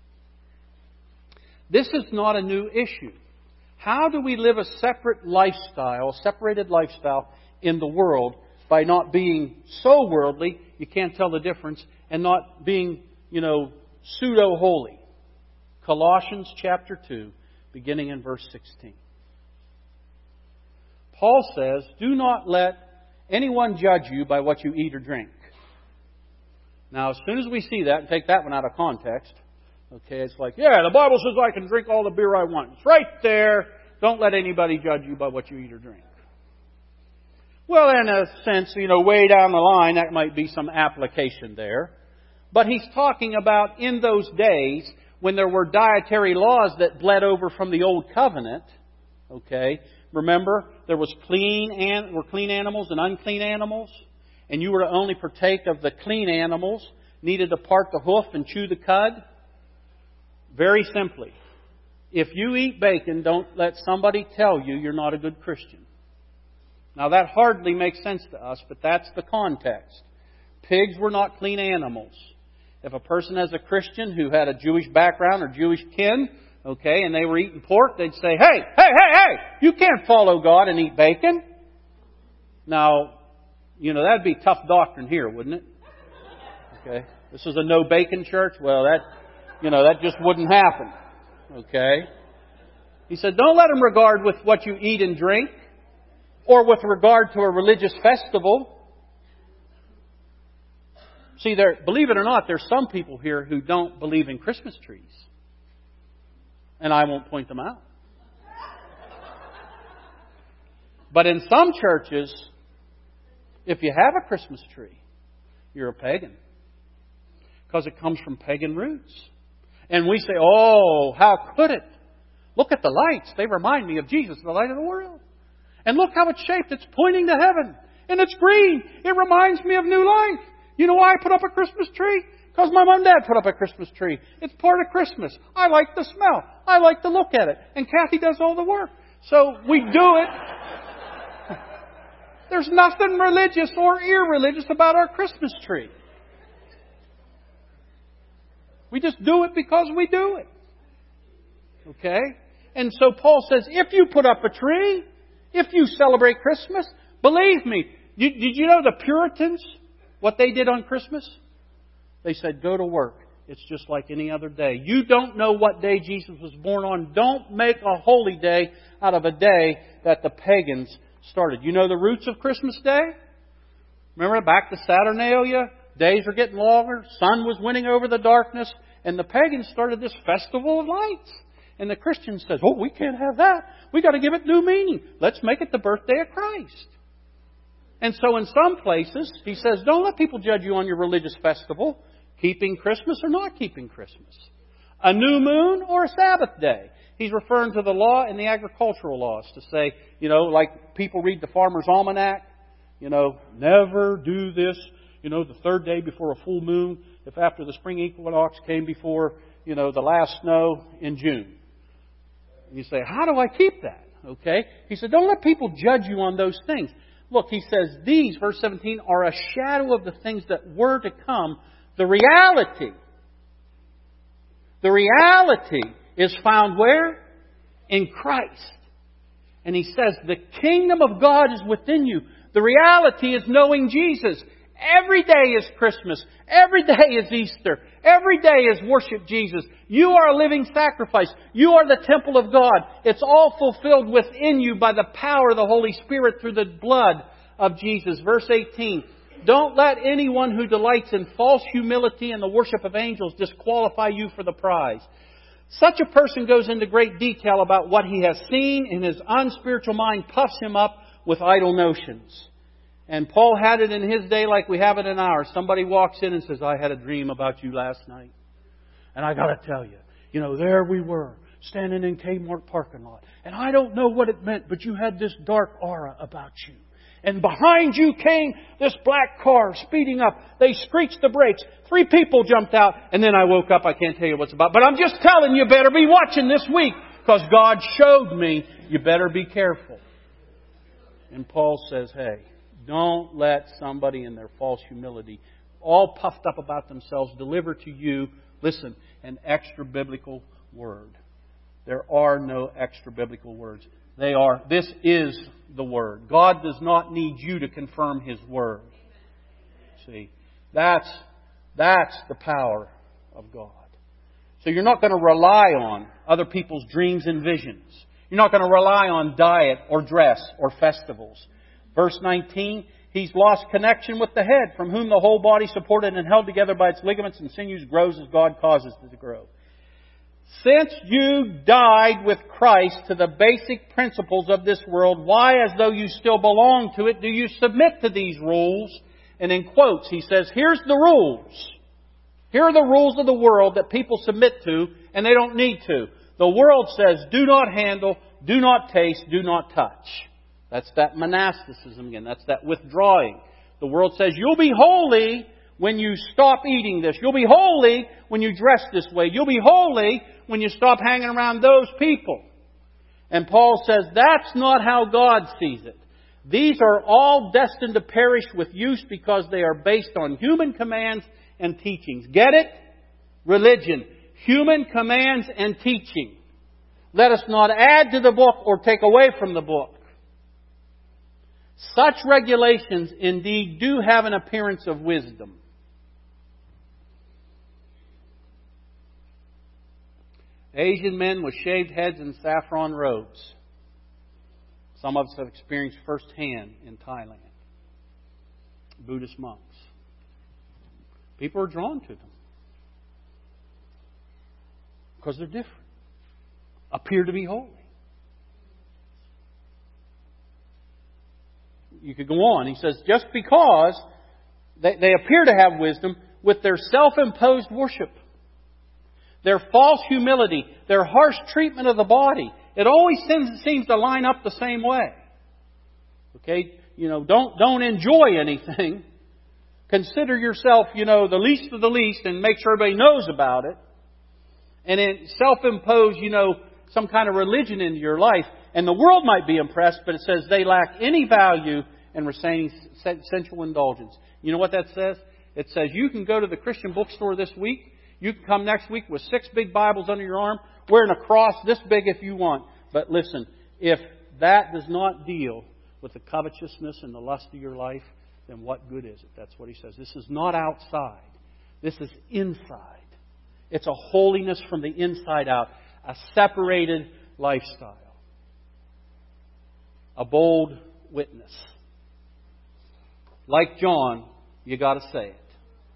This is not a new issue. How do we live a separate lifestyle, separated lifestyle in the world by not being so worldly, you can't tell the difference, and not being, pseudo-holy? Colossians chapter 2, beginning in verse 16. Paul says, do not let anyone judge you by what you eat or drink. Now, as soon as we see that and take that one out of context, it's like, the Bible says I can drink all the beer I want. It's right there. Don't let anybody judge you by what you eat or drink. Well, in a sense, way down the line, that might be some application there. But he's talking about in those days when there were dietary laws that bled over from the Old Covenant. Remember, there was clean animals and unclean animals. And you were to only partake of the clean animals, needed to part the hoof and chew the cud. Very simply, if you eat bacon, don't let somebody tell you you're not a good Christian. Now that hardly makes sense to us, but that's the context. Pigs were not clean animals. If a person is a Christian who had a Jewish background or Jewish kin, and they were eating pork, they'd say, hey, you can't follow God and eat bacon. Now, that'd be tough doctrine here, wouldn't it? This is a no bacon church. Well, that just wouldn't happen. He said, don't let them regard with what you eat and drink, or with regard to a religious festival. See, believe it or not, there's some people here who don't believe in Christmas trees. And I won't point them out. But in some churches, if you have a Christmas tree, you're a pagan. Because it comes from pagan roots. And we say, oh, how could it? Look at the lights. They remind me of Jesus, the light of the world. And look how it's shaped. It's pointing to heaven. And it's green. It reminds me of new life. You know why I put up a Christmas tree? Because my mom and dad put up a Christmas tree. It's part of Christmas. I like the smell. I like to look at it. And Kathy does all the work. So we do it. There's nothing religious or irreligious about our Christmas tree. We just do it because we do it. Okay? And so Paul says, if you put up a tree, if you celebrate Christmas, believe me, did you know the Puritans, what they did on Christmas? They said, go to work. It's just like any other day. You don't know what day Jesus was born on. Don't make a holy day out of a day that the pagans started. You know the roots of Christmas Day? Remember back to Saturnalia? Days are getting longer. Sun was winning over the darkness. And the pagans started this festival of lights. And the Christian says, oh, we can't have that. We got to give it new meaning. Let's make it the birthday of Christ. And so in some places, he says, don't let people judge you on your religious festival, keeping Christmas or not keeping Christmas. A new moon or a Sabbath day. He's referring to the law and the agricultural laws to say, like people read the Farmer's Almanac, never do this, the third day before a full moon, if after the spring equinox came before, the last snow in June. And you say, how do I keep that? Okay? He said, don't let people judge you on those things. Look, he says, these, verse 17, are a shadow of the things that were to come. The reality is found where? In Christ. And he says, the kingdom of God is within you. The reality is knowing Jesus. Every day is Christmas. Every day is Easter. Every day is worship Jesus. You are a living sacrifice. You are the temple of God. It's all fulfilled within you by the power of the Holy Spirit through the blood of Jesus. Verse 18. Don't let anyone who delights in false humility and the worship of angels disqualify you for the prize. Such a person goes into great detail about what he has seen, and his unspiritual mind puffs him up with idle notions. And Paul had it in his day like we have it in ours. Somebody walks in and says, I had a dream about you last night. And I got to tell you, there we were, standing in Kmart parking lot. And I don't know what it meant, but you had this dark aura about you. And behind you came this black car speeding up. They screeched the brakes. 3 people jumped out. And then I woke up. I can't tell you what's about. But I'm just telling you, better be watching this week. Because God showed me, you better be careful. And Paul says, hey, don't let somebody in their false humility, all puffed up about themselves, deliver to you, listen, an extra biblical word. There are no extra biblical words. This is the Word. God does not need you to confirm His Word. See, that's the power of God. So you're not going to rely on other people's dreams and visions. You're not going to rely on diet or dress or festivals. Verse 19, he's lost connection with the head, from whom the whole body, supported and held together by its ligaments and sinews, grows as God causes it to grow. Since you died with Christ to the basic principles of this world, why, as though you still belong to it, do you submit to these rules? And in quotes, he says, here's the rules. Here are the rules of the world that people submit to, and they don't need to. The world says, do not handle, do not taste, do not touch. That's that monasticism again. That's that withdrawing. The world says, you'll be holy when you stop eating this. You'll be holy when you dress this way. You'll be holy when you stop hanging around those people. And Paul says that's not how God sees it. These are all destined to perish with use because they are based on human commands and teachings. Get it? Religion. Human commands and teaching. Let us not add to the book or take away from the book. Such regulations indeed do have an appearance of wisdom. Asian men with shaved heads and saffron robes. Some of us have experienced firsthand in Thailand. Buddhist monks. People are drawn to them. Because they're different. Appear to be holy. You could go on. He says, just because they appear to have wisdom, with their self-imposed worship, their false humility, their harsh treatment of the body, it always seems to line up the same way. Okay? Don't enjoy anything. Consider yourself, the least of the least and make sure everybody knows about it. And then self-impose, some kind of religion into your life. And the world might be impressed, but it says they lack any value in retaining sensual indulgence. You know what that says? It says you can go to the Christian bookstore this week. You can come next week with 6 big Bibles under your arm, wearing a cross this big if you want. But listen, if that does not deal with the covetousness and the lust of your life, then what good is it? That's what he says. This is not outside. This is inside. It's a holiness from the inside out. A separated lifestyle. A bold witness. Like John, you got to say it.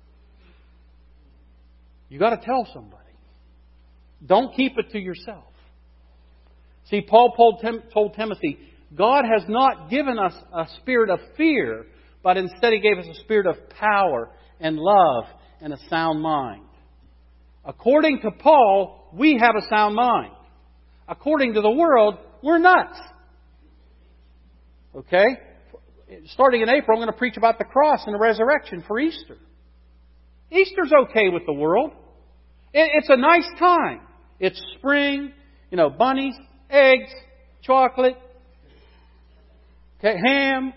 You got to tell somebody. Don't keep it to yourself. See, Paul told Timothy, God has not given us a spirit of fear, but instead He gave us a spirit of power and love and a sound mind. According to Paul, we have a sound mind. According to the world, we're nuts. Okay? Starting in April, I'm going to preach about the cross and the resurrection for Easter. Easter's okay with the world. It's a nice time. It's spring, bunnies, eggs, chocolate, ham.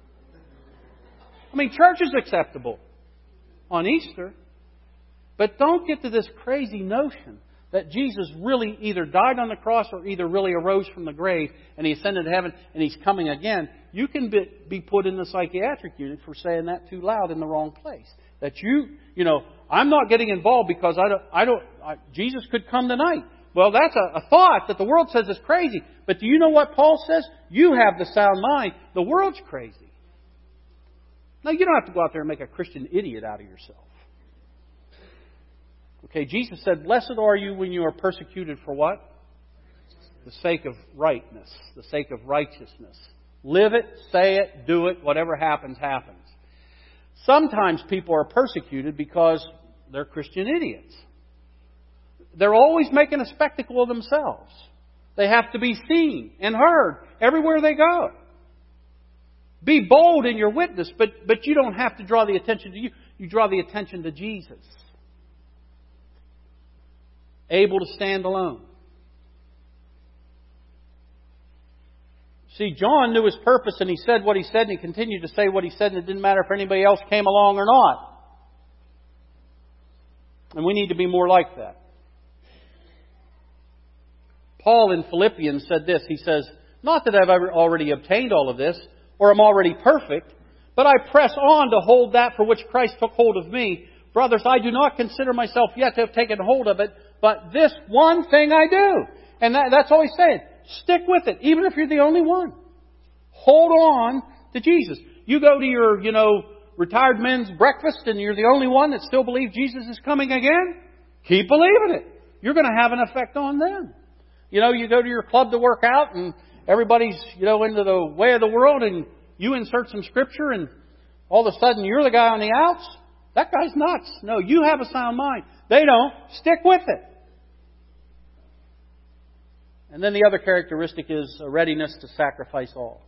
Church is acceptable on Easter. But don't get to this crazy notion that Jesus really either died on the cross or either really arose from the grave and He ascended to heaven and He's coming again. You can be put in the psychiatric unit for saying that too loud in the wrong place. That I'm not getting involved because Jesus could come tonight. Well, that's a thought that the world says is crazy. But do you know what Paul says? You have the sound mind. The world's crazy. Now, you don't have to go out there and make a Christian idiot out of yourself. Okay, Jesus said, blessed are you when you are persecuted for what? The sake of rightness, the sake of righteousness. Live it, say it, do it, whatever happens, happens. Sometimes people are persecuted because they're Christian idiots. They're always making a spectacle of themselves. They have to be seen and heard everywhere they go. Be bold in your witness, but you don't have to draw the attention to you. You draw the attention to Jesus. Able to stand alone. See, John knew his purpose and he said what he said and he continued to say what he said, and it didn't matter if anybody else came along or not. And we need to be more like that. Paul in Philippians said this. He says, not that I've already obtained all of this or am already perfect, but I press on to hold that for which Christ took hold of me. Brothers, I do not consider myself yet to have taken hold of it, but this one thing I do. And that's all he's saying. Stick with it, even if you're the only one. Hold on to Jesus. You go to your, retired men's breakfast and you're the only one that still believes Jesus is coming again. Keep believing it. You're going to have an effect on them. You go to your club to work out and everybody's, into the way of the world, and you insert some scripture and all of a sudden you're the guy on the outs. That guy's nuts. No, you have a sound mind. They don't. Stick with it. And then the other characteristic is a readiness to sacrifice all.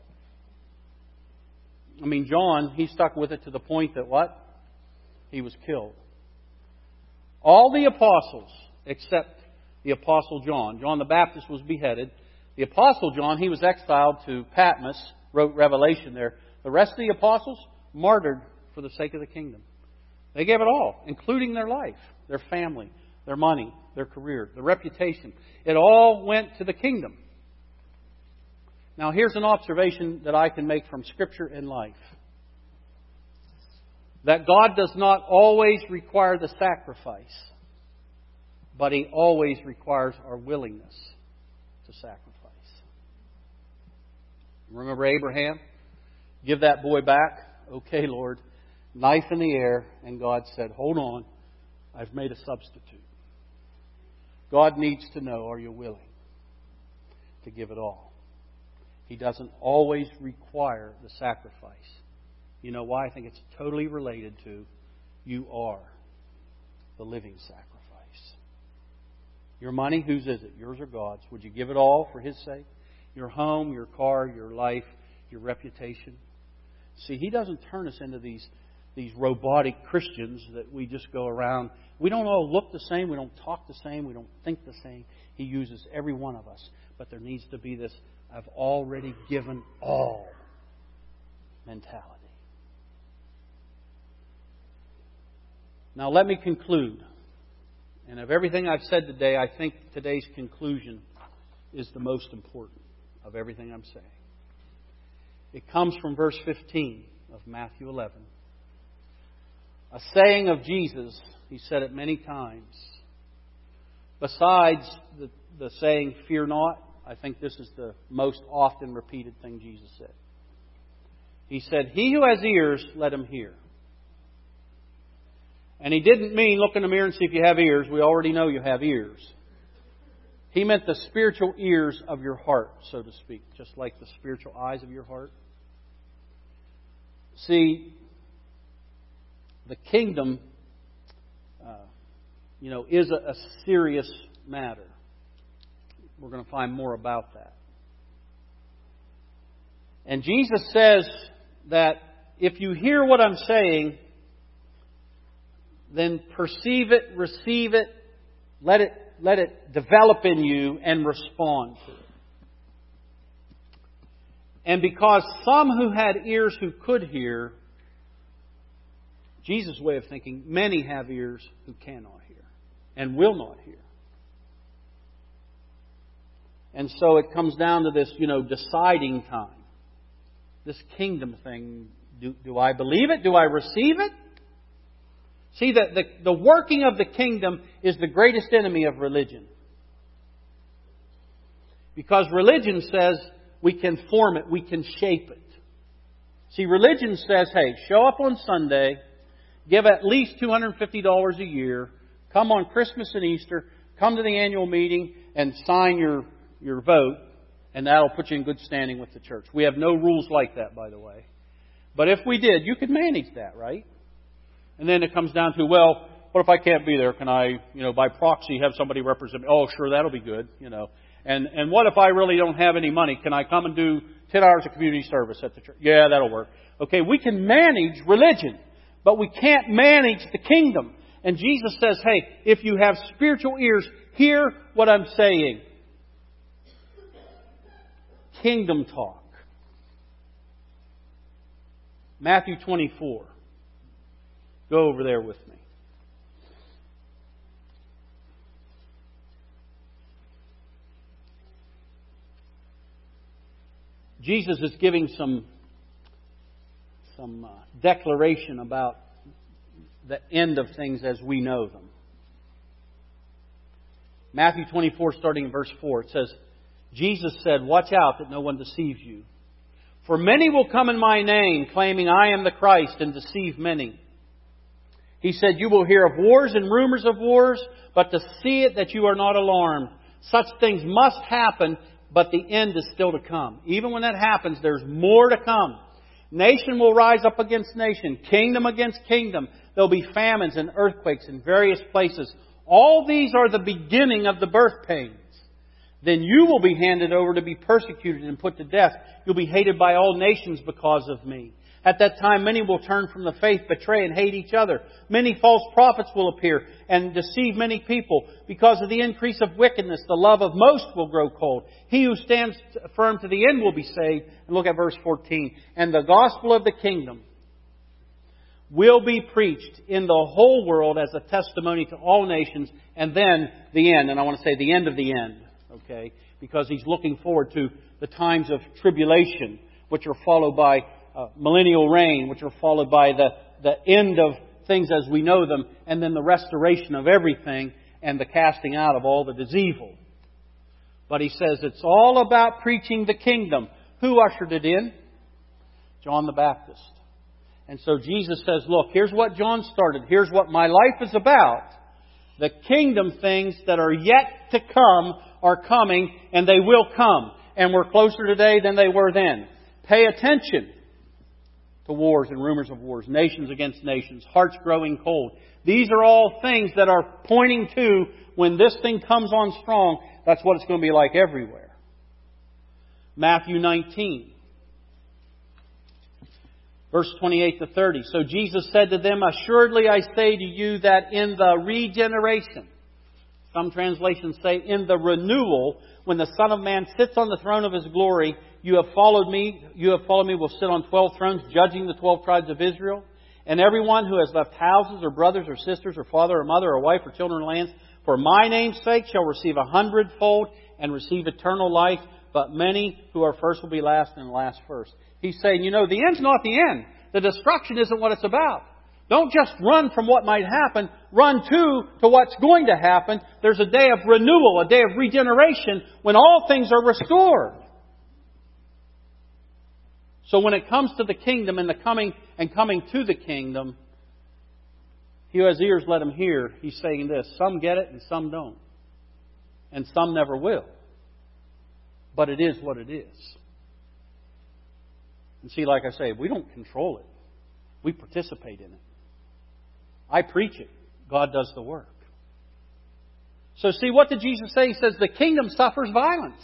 John, he stuck with it to the point that what? He was killed. All the apostles, except the Apostle John. John the Baptist was beheaded. The Apostle John, he was exiled to Patmos, wrote Revelation there. The rest of the apostles, martyred for the sake of the kingdom. They gave it all, including their life, their family, their money, their career, their reputation. It all went to the kingdom. Now here's an observation that I can make from Scripture and life. That God does not always require the sacrifice, but He always requires our willingness to sacrifice. Remember Abraham? Give that boy back. Okay, Lord. knife in the air, and God said, hold on, I've made a substitute. God needs to know, are you willing to give it all? He doesn't always require the sacrifice. You know why? I think it's totally related to you are the living sacrifice. Your money, whose is it? Yours or God's? Would you give it all for His sake? Your home, your car, your life, your reputation. See, He doesn't turn us into these robotic Christians that we just go around. We don't all look the same. We don't talk the same. We don't think the same. He uses every one of us. But there needs to be this, I've already given all mentality. Now let me conclude. And of everything I've said today, I think today's conclusion is the most important of everything I'm saying. It comes from verse 15 of Matthew 11. A saying of Jesus, He said it many times. Besides the saying, fear not, I think this is the most often repeated thing Jesus said. He said, he who has ears, let him hear. And He didn't mean look in the mirror and see if you have ears. We already know you have ears. He meant the spiritual ears of your heart, so to speak. Just like the spiritual eyes of your heart. See, the kingdom, is a serious matter. We're going to find more about that. And Jesus says that if you hear what I'm saying, then perceive it, receive it, let it develop in you and respond to it. And because some who had ears who could hear, Jesus' way of thinking, many have ears who cannot hear and will not hear. And so it comes down to this, deciding time. This kingdom thing. Do I believe it? Do I receive it? See, the working of the kingdom is the greatest enemy of religion. Because religion says we can form it, we can shape it. See, religion says, hey, show up on Sunday, give at least $250 a year, come on Christmas and Easter, come to the annual meeting and sign your vote, and that'll put you in good standing with the church. We have no rules like that, by the way. But if we did, you could manage that, right? And then it comes down to, well, what if I can't be there? Can I, by proxy have somebody represent me? Oh, sure, that'll be good, And what if I really don't have any money? Can I come and do 10 hours of community service at the church? Yeah, that'll work. Okay, we can manage religion, but we can't manage the kingdom. And Jesus says, hey, if you have spiritual ears, hear what I'm saying. Kingdom talk. Matthew 24. Go over there with me. Jesus is giving some declaration about the end of things as we know them. Matthew 24, starting in verse 4, it says, Jesus said, watch out that no one deceives you. For many will come in my name, claiming I am the Christ, and deceive many. He said, you will hear of wars and rumors of wars, but to see it that you are not alarmed. Such things must happen, but the end is still to come. Even when that happens, there's more to come. Nation will rise up against nation, kingdom against kingdom. There'll be famines and earthquakes in various places. All these are the beginning of the birth pains. Then you will be handed over to be persecuted and put to death. You'll be hated by all nations because of me. At that time, many will turn from the faith, betray and hate each other. Many false prophets will appear and deceive many people. Because of the increase of wickedness, the love of most will grow cold. He who stands firm to the end will be saved. And look at verse 14. And the gospel of the kingdom will be preached in the whole world as a testimony to all nations. And then the end. And I want to say the end of the end. Okay? Because He's looking forward to the times of tribulation, which are followed by millennial reign, which are followed by the end of things as we know them, and then the restoration of everything and the casting out of all that is evil. But He says it's all about preaching the kingdom. Who ushered it in? John the Baptist. And so Jesus says, look, here's what John started. Here's what my life is about. The kingdom things that are yet to come are coming, and they will come. And we're closer today than they were then. Pay attention to wars and rumors of wars, nations against nations, hearts growing cold. These are all things that are pointing to when this thing comes on strong, that's what it's going to be like everywhere. Matthew 19. Verse 28 to 30. So Jesus said to them, assuredly I say to you that in the regeneration, some translations say in the renewal, when the Son of Man sits on the throne of His glory, you have followed me will sit on 12 thrones, judging the 12 tribes of Israel. And everyone who has left houses or brothers or sisters or father or mother or wife or children or lands, for my name's sake shall receive 100-fold and receive eternal life. But many who are first will be last and last first. He's saying, the end's not the end. The destruction isn't what it's about. Don't just run from what might happen. Run to what's going to happen. There's a day of renewal, a day of regeneration when all things are restored. So when it comes to the kingdom and the coming to the kingdom, he who has ears, let him hear. He's saying this. Some get it and some don't. And some never will. But it is what it is. And see, like I say, we don't control it. We participate in it. I preach it. God does the work. So see, what did Jesus say? He says the kingdom suffers violence.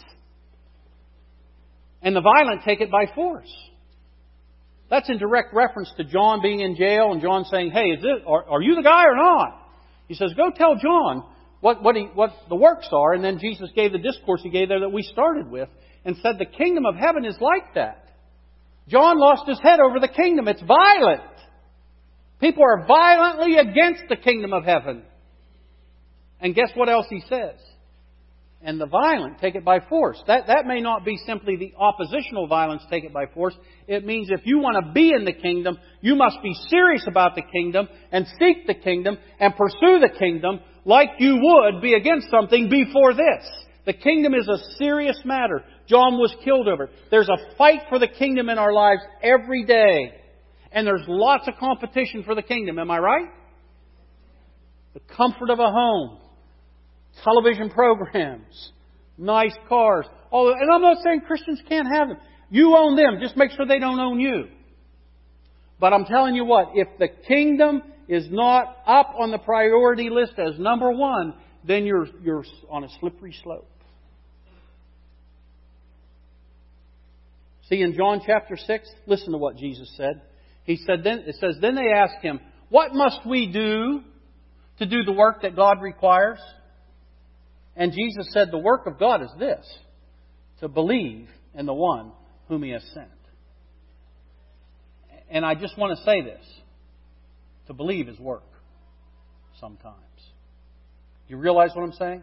And the violent take it by force. That's in direct reference to John being in jail and John saying, hey, are you the guy or not? He says, go tell John what the works are. And then Jesus gave the discourse He gave there that we started with and said the kingdom of heaven is like that. John lost his head over the kingdom. It's violent. People are violently against the kingdom of heaven. And guess what else he says? And the violent take it by force. That may not be simply the oppositional violence take it by force. It means if you want to be in the kingdom, you must be serious about the kingdom and seek the kingdom and pursue the kingdom like you would be against something before this. The kingdom is a serious matter. John was killed over it. There's a fight for the kingdom in our lives every day. And there's lots of competition for the kingdom. Am I right? The comfort of a home. Television programs. Nice cars. And I'm not saying Christians can't have them. You own them. Just make sure they don't own you. But I'm telling you what. If the kingdom is not up on the priority list as number one, then you're on a slippery slope. See, in John chapter 6, listen to what Jesus said. Then they asked Him, what must we do to do the work that God requires? And Jesus said, the work of God is this, to believe in the one whom He has sent. And I just want to say this. To believe is work sometimes. You realize what I'm saying?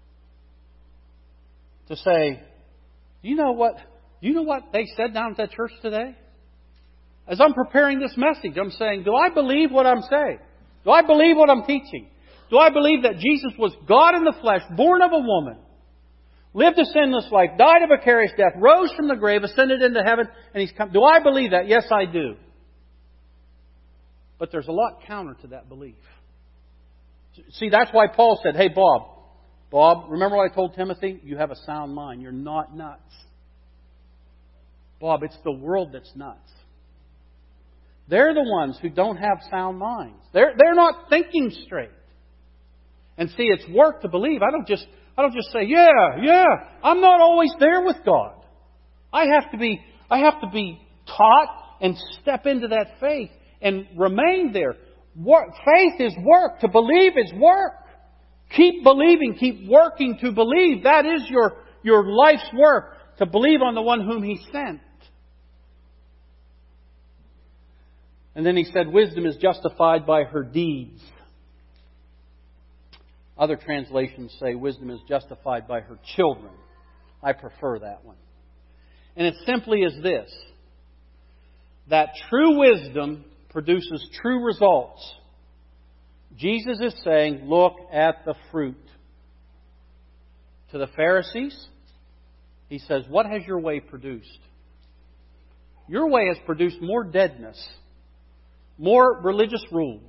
To say, do you know what they said down at that church today? As I'm preparing this message, I'm saying, do I believe what I'm saying? Do I believe what I'm teaching? Do I believe that Jesus was God in the flesh, born of a woman, lived a sinless life, died a vicarious death, rose from the grave, ascended into heaven, and He's come? Do I believe that? Yes, I do. But there's a lot counter to that belief. See, that's why Paul said, hey, Bob, remember what I told Timothy? You have a sound mind. You're not nuts. Bob, it's the world that's nuts. They're the ones who don't have sound minds. They're not thinking straight. And see, it's work to believe. I don't just say, yeah. I'm not always there with God. I have to be taught and step into that faith and remain there. Faith is work. To believe is work. Keep believing. Keep working to believe. That is your life's work. To believe on the one whom He sent. And then he said, wisdom is justified by her deeds. Other translations say wisdom is justified by her children. I prefer that one. And it simply is this. That true wisdom produces true results. Jesus is saying, look at the fruit. To the Pharisees, He says, what has your way produced? Your way has produced more deadness more religious rules,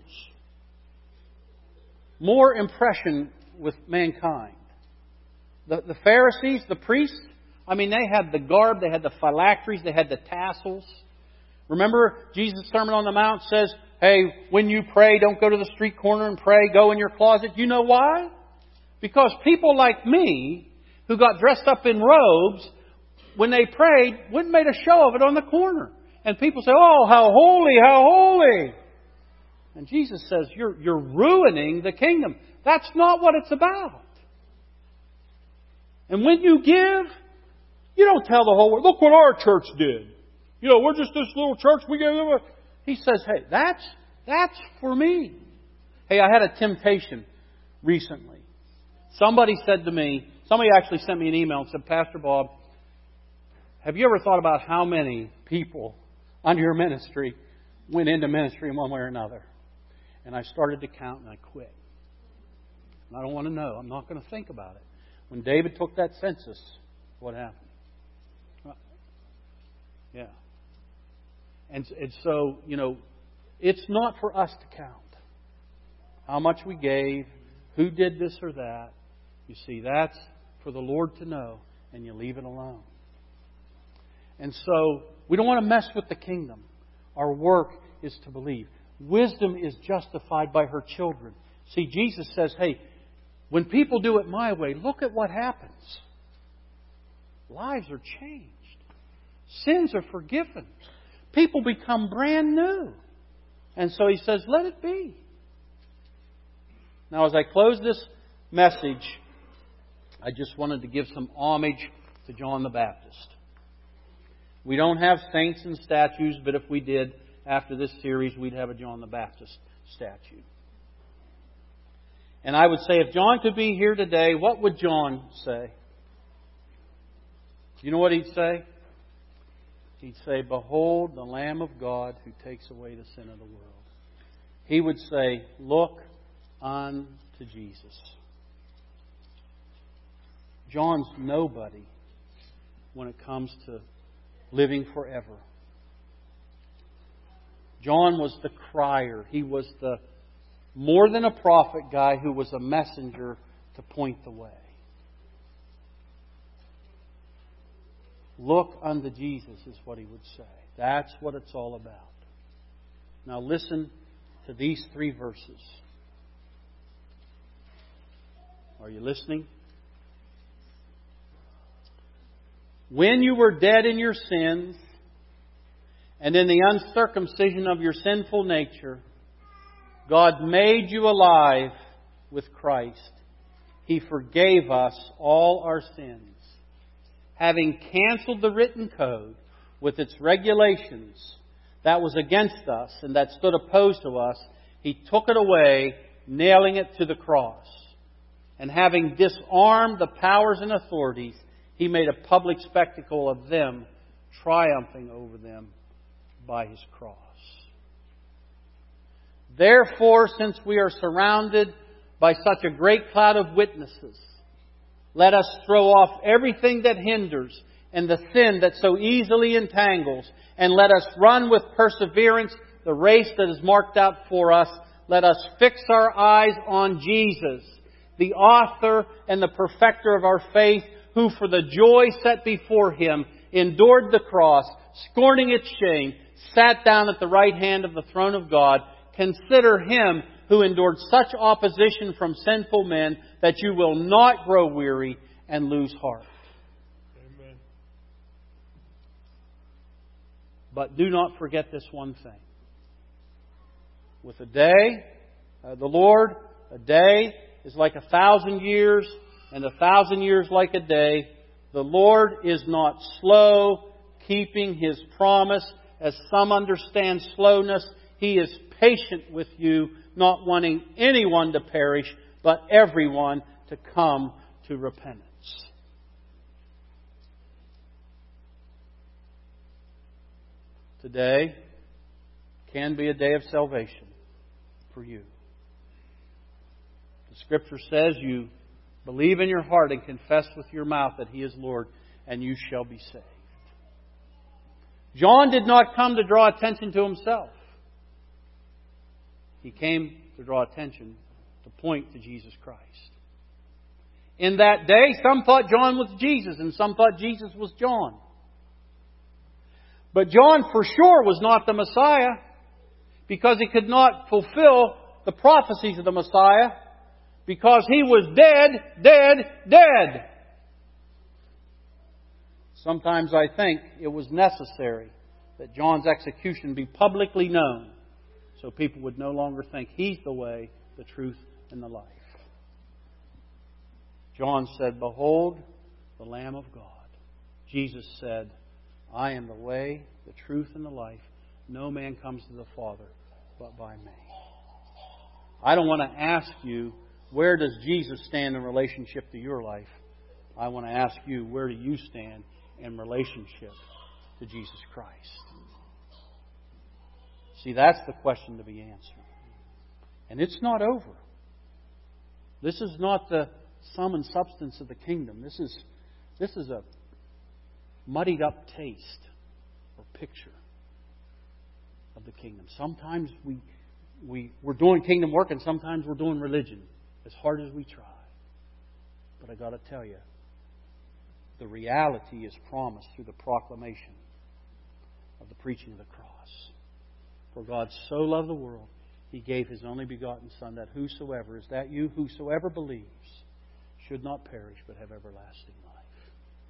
more impression with mankind. The Pharisees, the priests, I mean, they had the garb, they had the phylacteries, they had the tassels. Remember, Jesus' Sermon on the Mount says, hey, when you pray, don't go to the street corner and pray, go in your closet. You know why? Because people like me, who got dressed up in robes, when they prayed, went and made a show of it on the corner. And people say, oh, how holy, how holy. And Jesus says, you're ruining the kingdom. That's not what it's about. And when you give, you don't tell the whole world, look what our church did. You know, we're just this little church. We gave them a... He says, hey, that's for me. Hey, I had a temptation recently. Somebody said to me, somebody actually sent me an email and said, Pastor Bob, have you ever thought about how many people under your ministry went into ministry in one way or another? And I started to count and I quit. And I don't want to know. I'm not going to think about it. When David took that census, what happened? Yeah. And so, you know, it's not for us to count how much we gave, who did this or that. You see, that's for the Lord to know, and you leave it alone. And so, we don't want to mess with the kingdom. Our work is to believe. Wisdom is justified by her children. See, Jesus says, hey, when people do it my way, look at what happens. Lives are changed. Sins are forgiven. People become brand new. And so He says, let it be. Now, as I close this message, I just wanted to give some homage to John the Baptist. We don't have saints and statues, but if we did, after this series, we'd have a John the Baptist statue. And I would say, if John could be here today, what would John say? You know what he'd say? He'd say, behold the Lamb of God who takes away the sin of the world. He would say, look unto Jesus. John's nobody when it comes to living forever. John was the crier. He was the more than a prophet guy who was a messenger to point the way. Look unto Jesus is what he would say. That's what it's all about. Now listen to these 3 verses. Are you listening? When you were dead in your sins and in the uncircumcision of your sinful nature, God made you alive with Christ. He forgave us all our sins. Having canceled the written code with its regulations that was against us and that stood opposed to us, He took it away, nailing it to the cross. And having disarmed the powers and authorities, He made a public spectacle of them, triumphing over them by His cross. Therefore, since we are surrounded by such a great cloud of witnesses, let us throw off everything that hinders and the sin that so easily entangles, and let us run with perseverance the race that is marked out for us. Let us fix our eyes on Jesus, the author and the perfecter of our faith, who for the joy set before Him endured the cross, scorning its shame, sat down at the right hand of the throne of God. Consider Him who endured such opposition from sinful men, that you will not grow weary and lose heart. Amen. But do not forget this one thing. With a day, the Lord, a day is like 1,000 years, and 1,000 years like a day. The Lord is not slow keeping His promise, as some understand slowness. He is patient with you, not wanting anyone to perish, but everyone to come to repentance. Today can be a day of salvation for you. The Scripture says you believe in your heart and confess with your mouth that He is Lord, and you shall be saved. John did not come to draw attention to himself. He came to draw attention, to point to Jesus Christ. In that day, some thought John was Jesus, and some thought Jesus was John. But John for sure was not the Messiah, because he could not fulfill the prophecies of the Messiah, because he was dead. Sometimes I think it was necessary that John's execution be publicly known, so people would no longer think he's the way, the truth, and the life. John said, "Behold, the Lamb of God." Jesus said, "I am the way, the truth, and the life. No man comes to the Father but by me." I don't want to ask you, where does Jesus stand in relationship to your life? I want to ask you, where do you stand in relationship to Jesus Christ? See, that's the question to be answered. And it's not over. This is not the sum and substance of the kingdom. This is a muddied up taste or picture of the kingdom. Sometimes we're doing kingdom work, and sometimes we're doing religion, as hard as we try. But I got to tell you, the reality is promised through the proclamation of the preaching of the cross. For God so loved the world, He gave His only begotten Son, that whosoever, is that you, whosoever believes, should not perish but have everlasting life.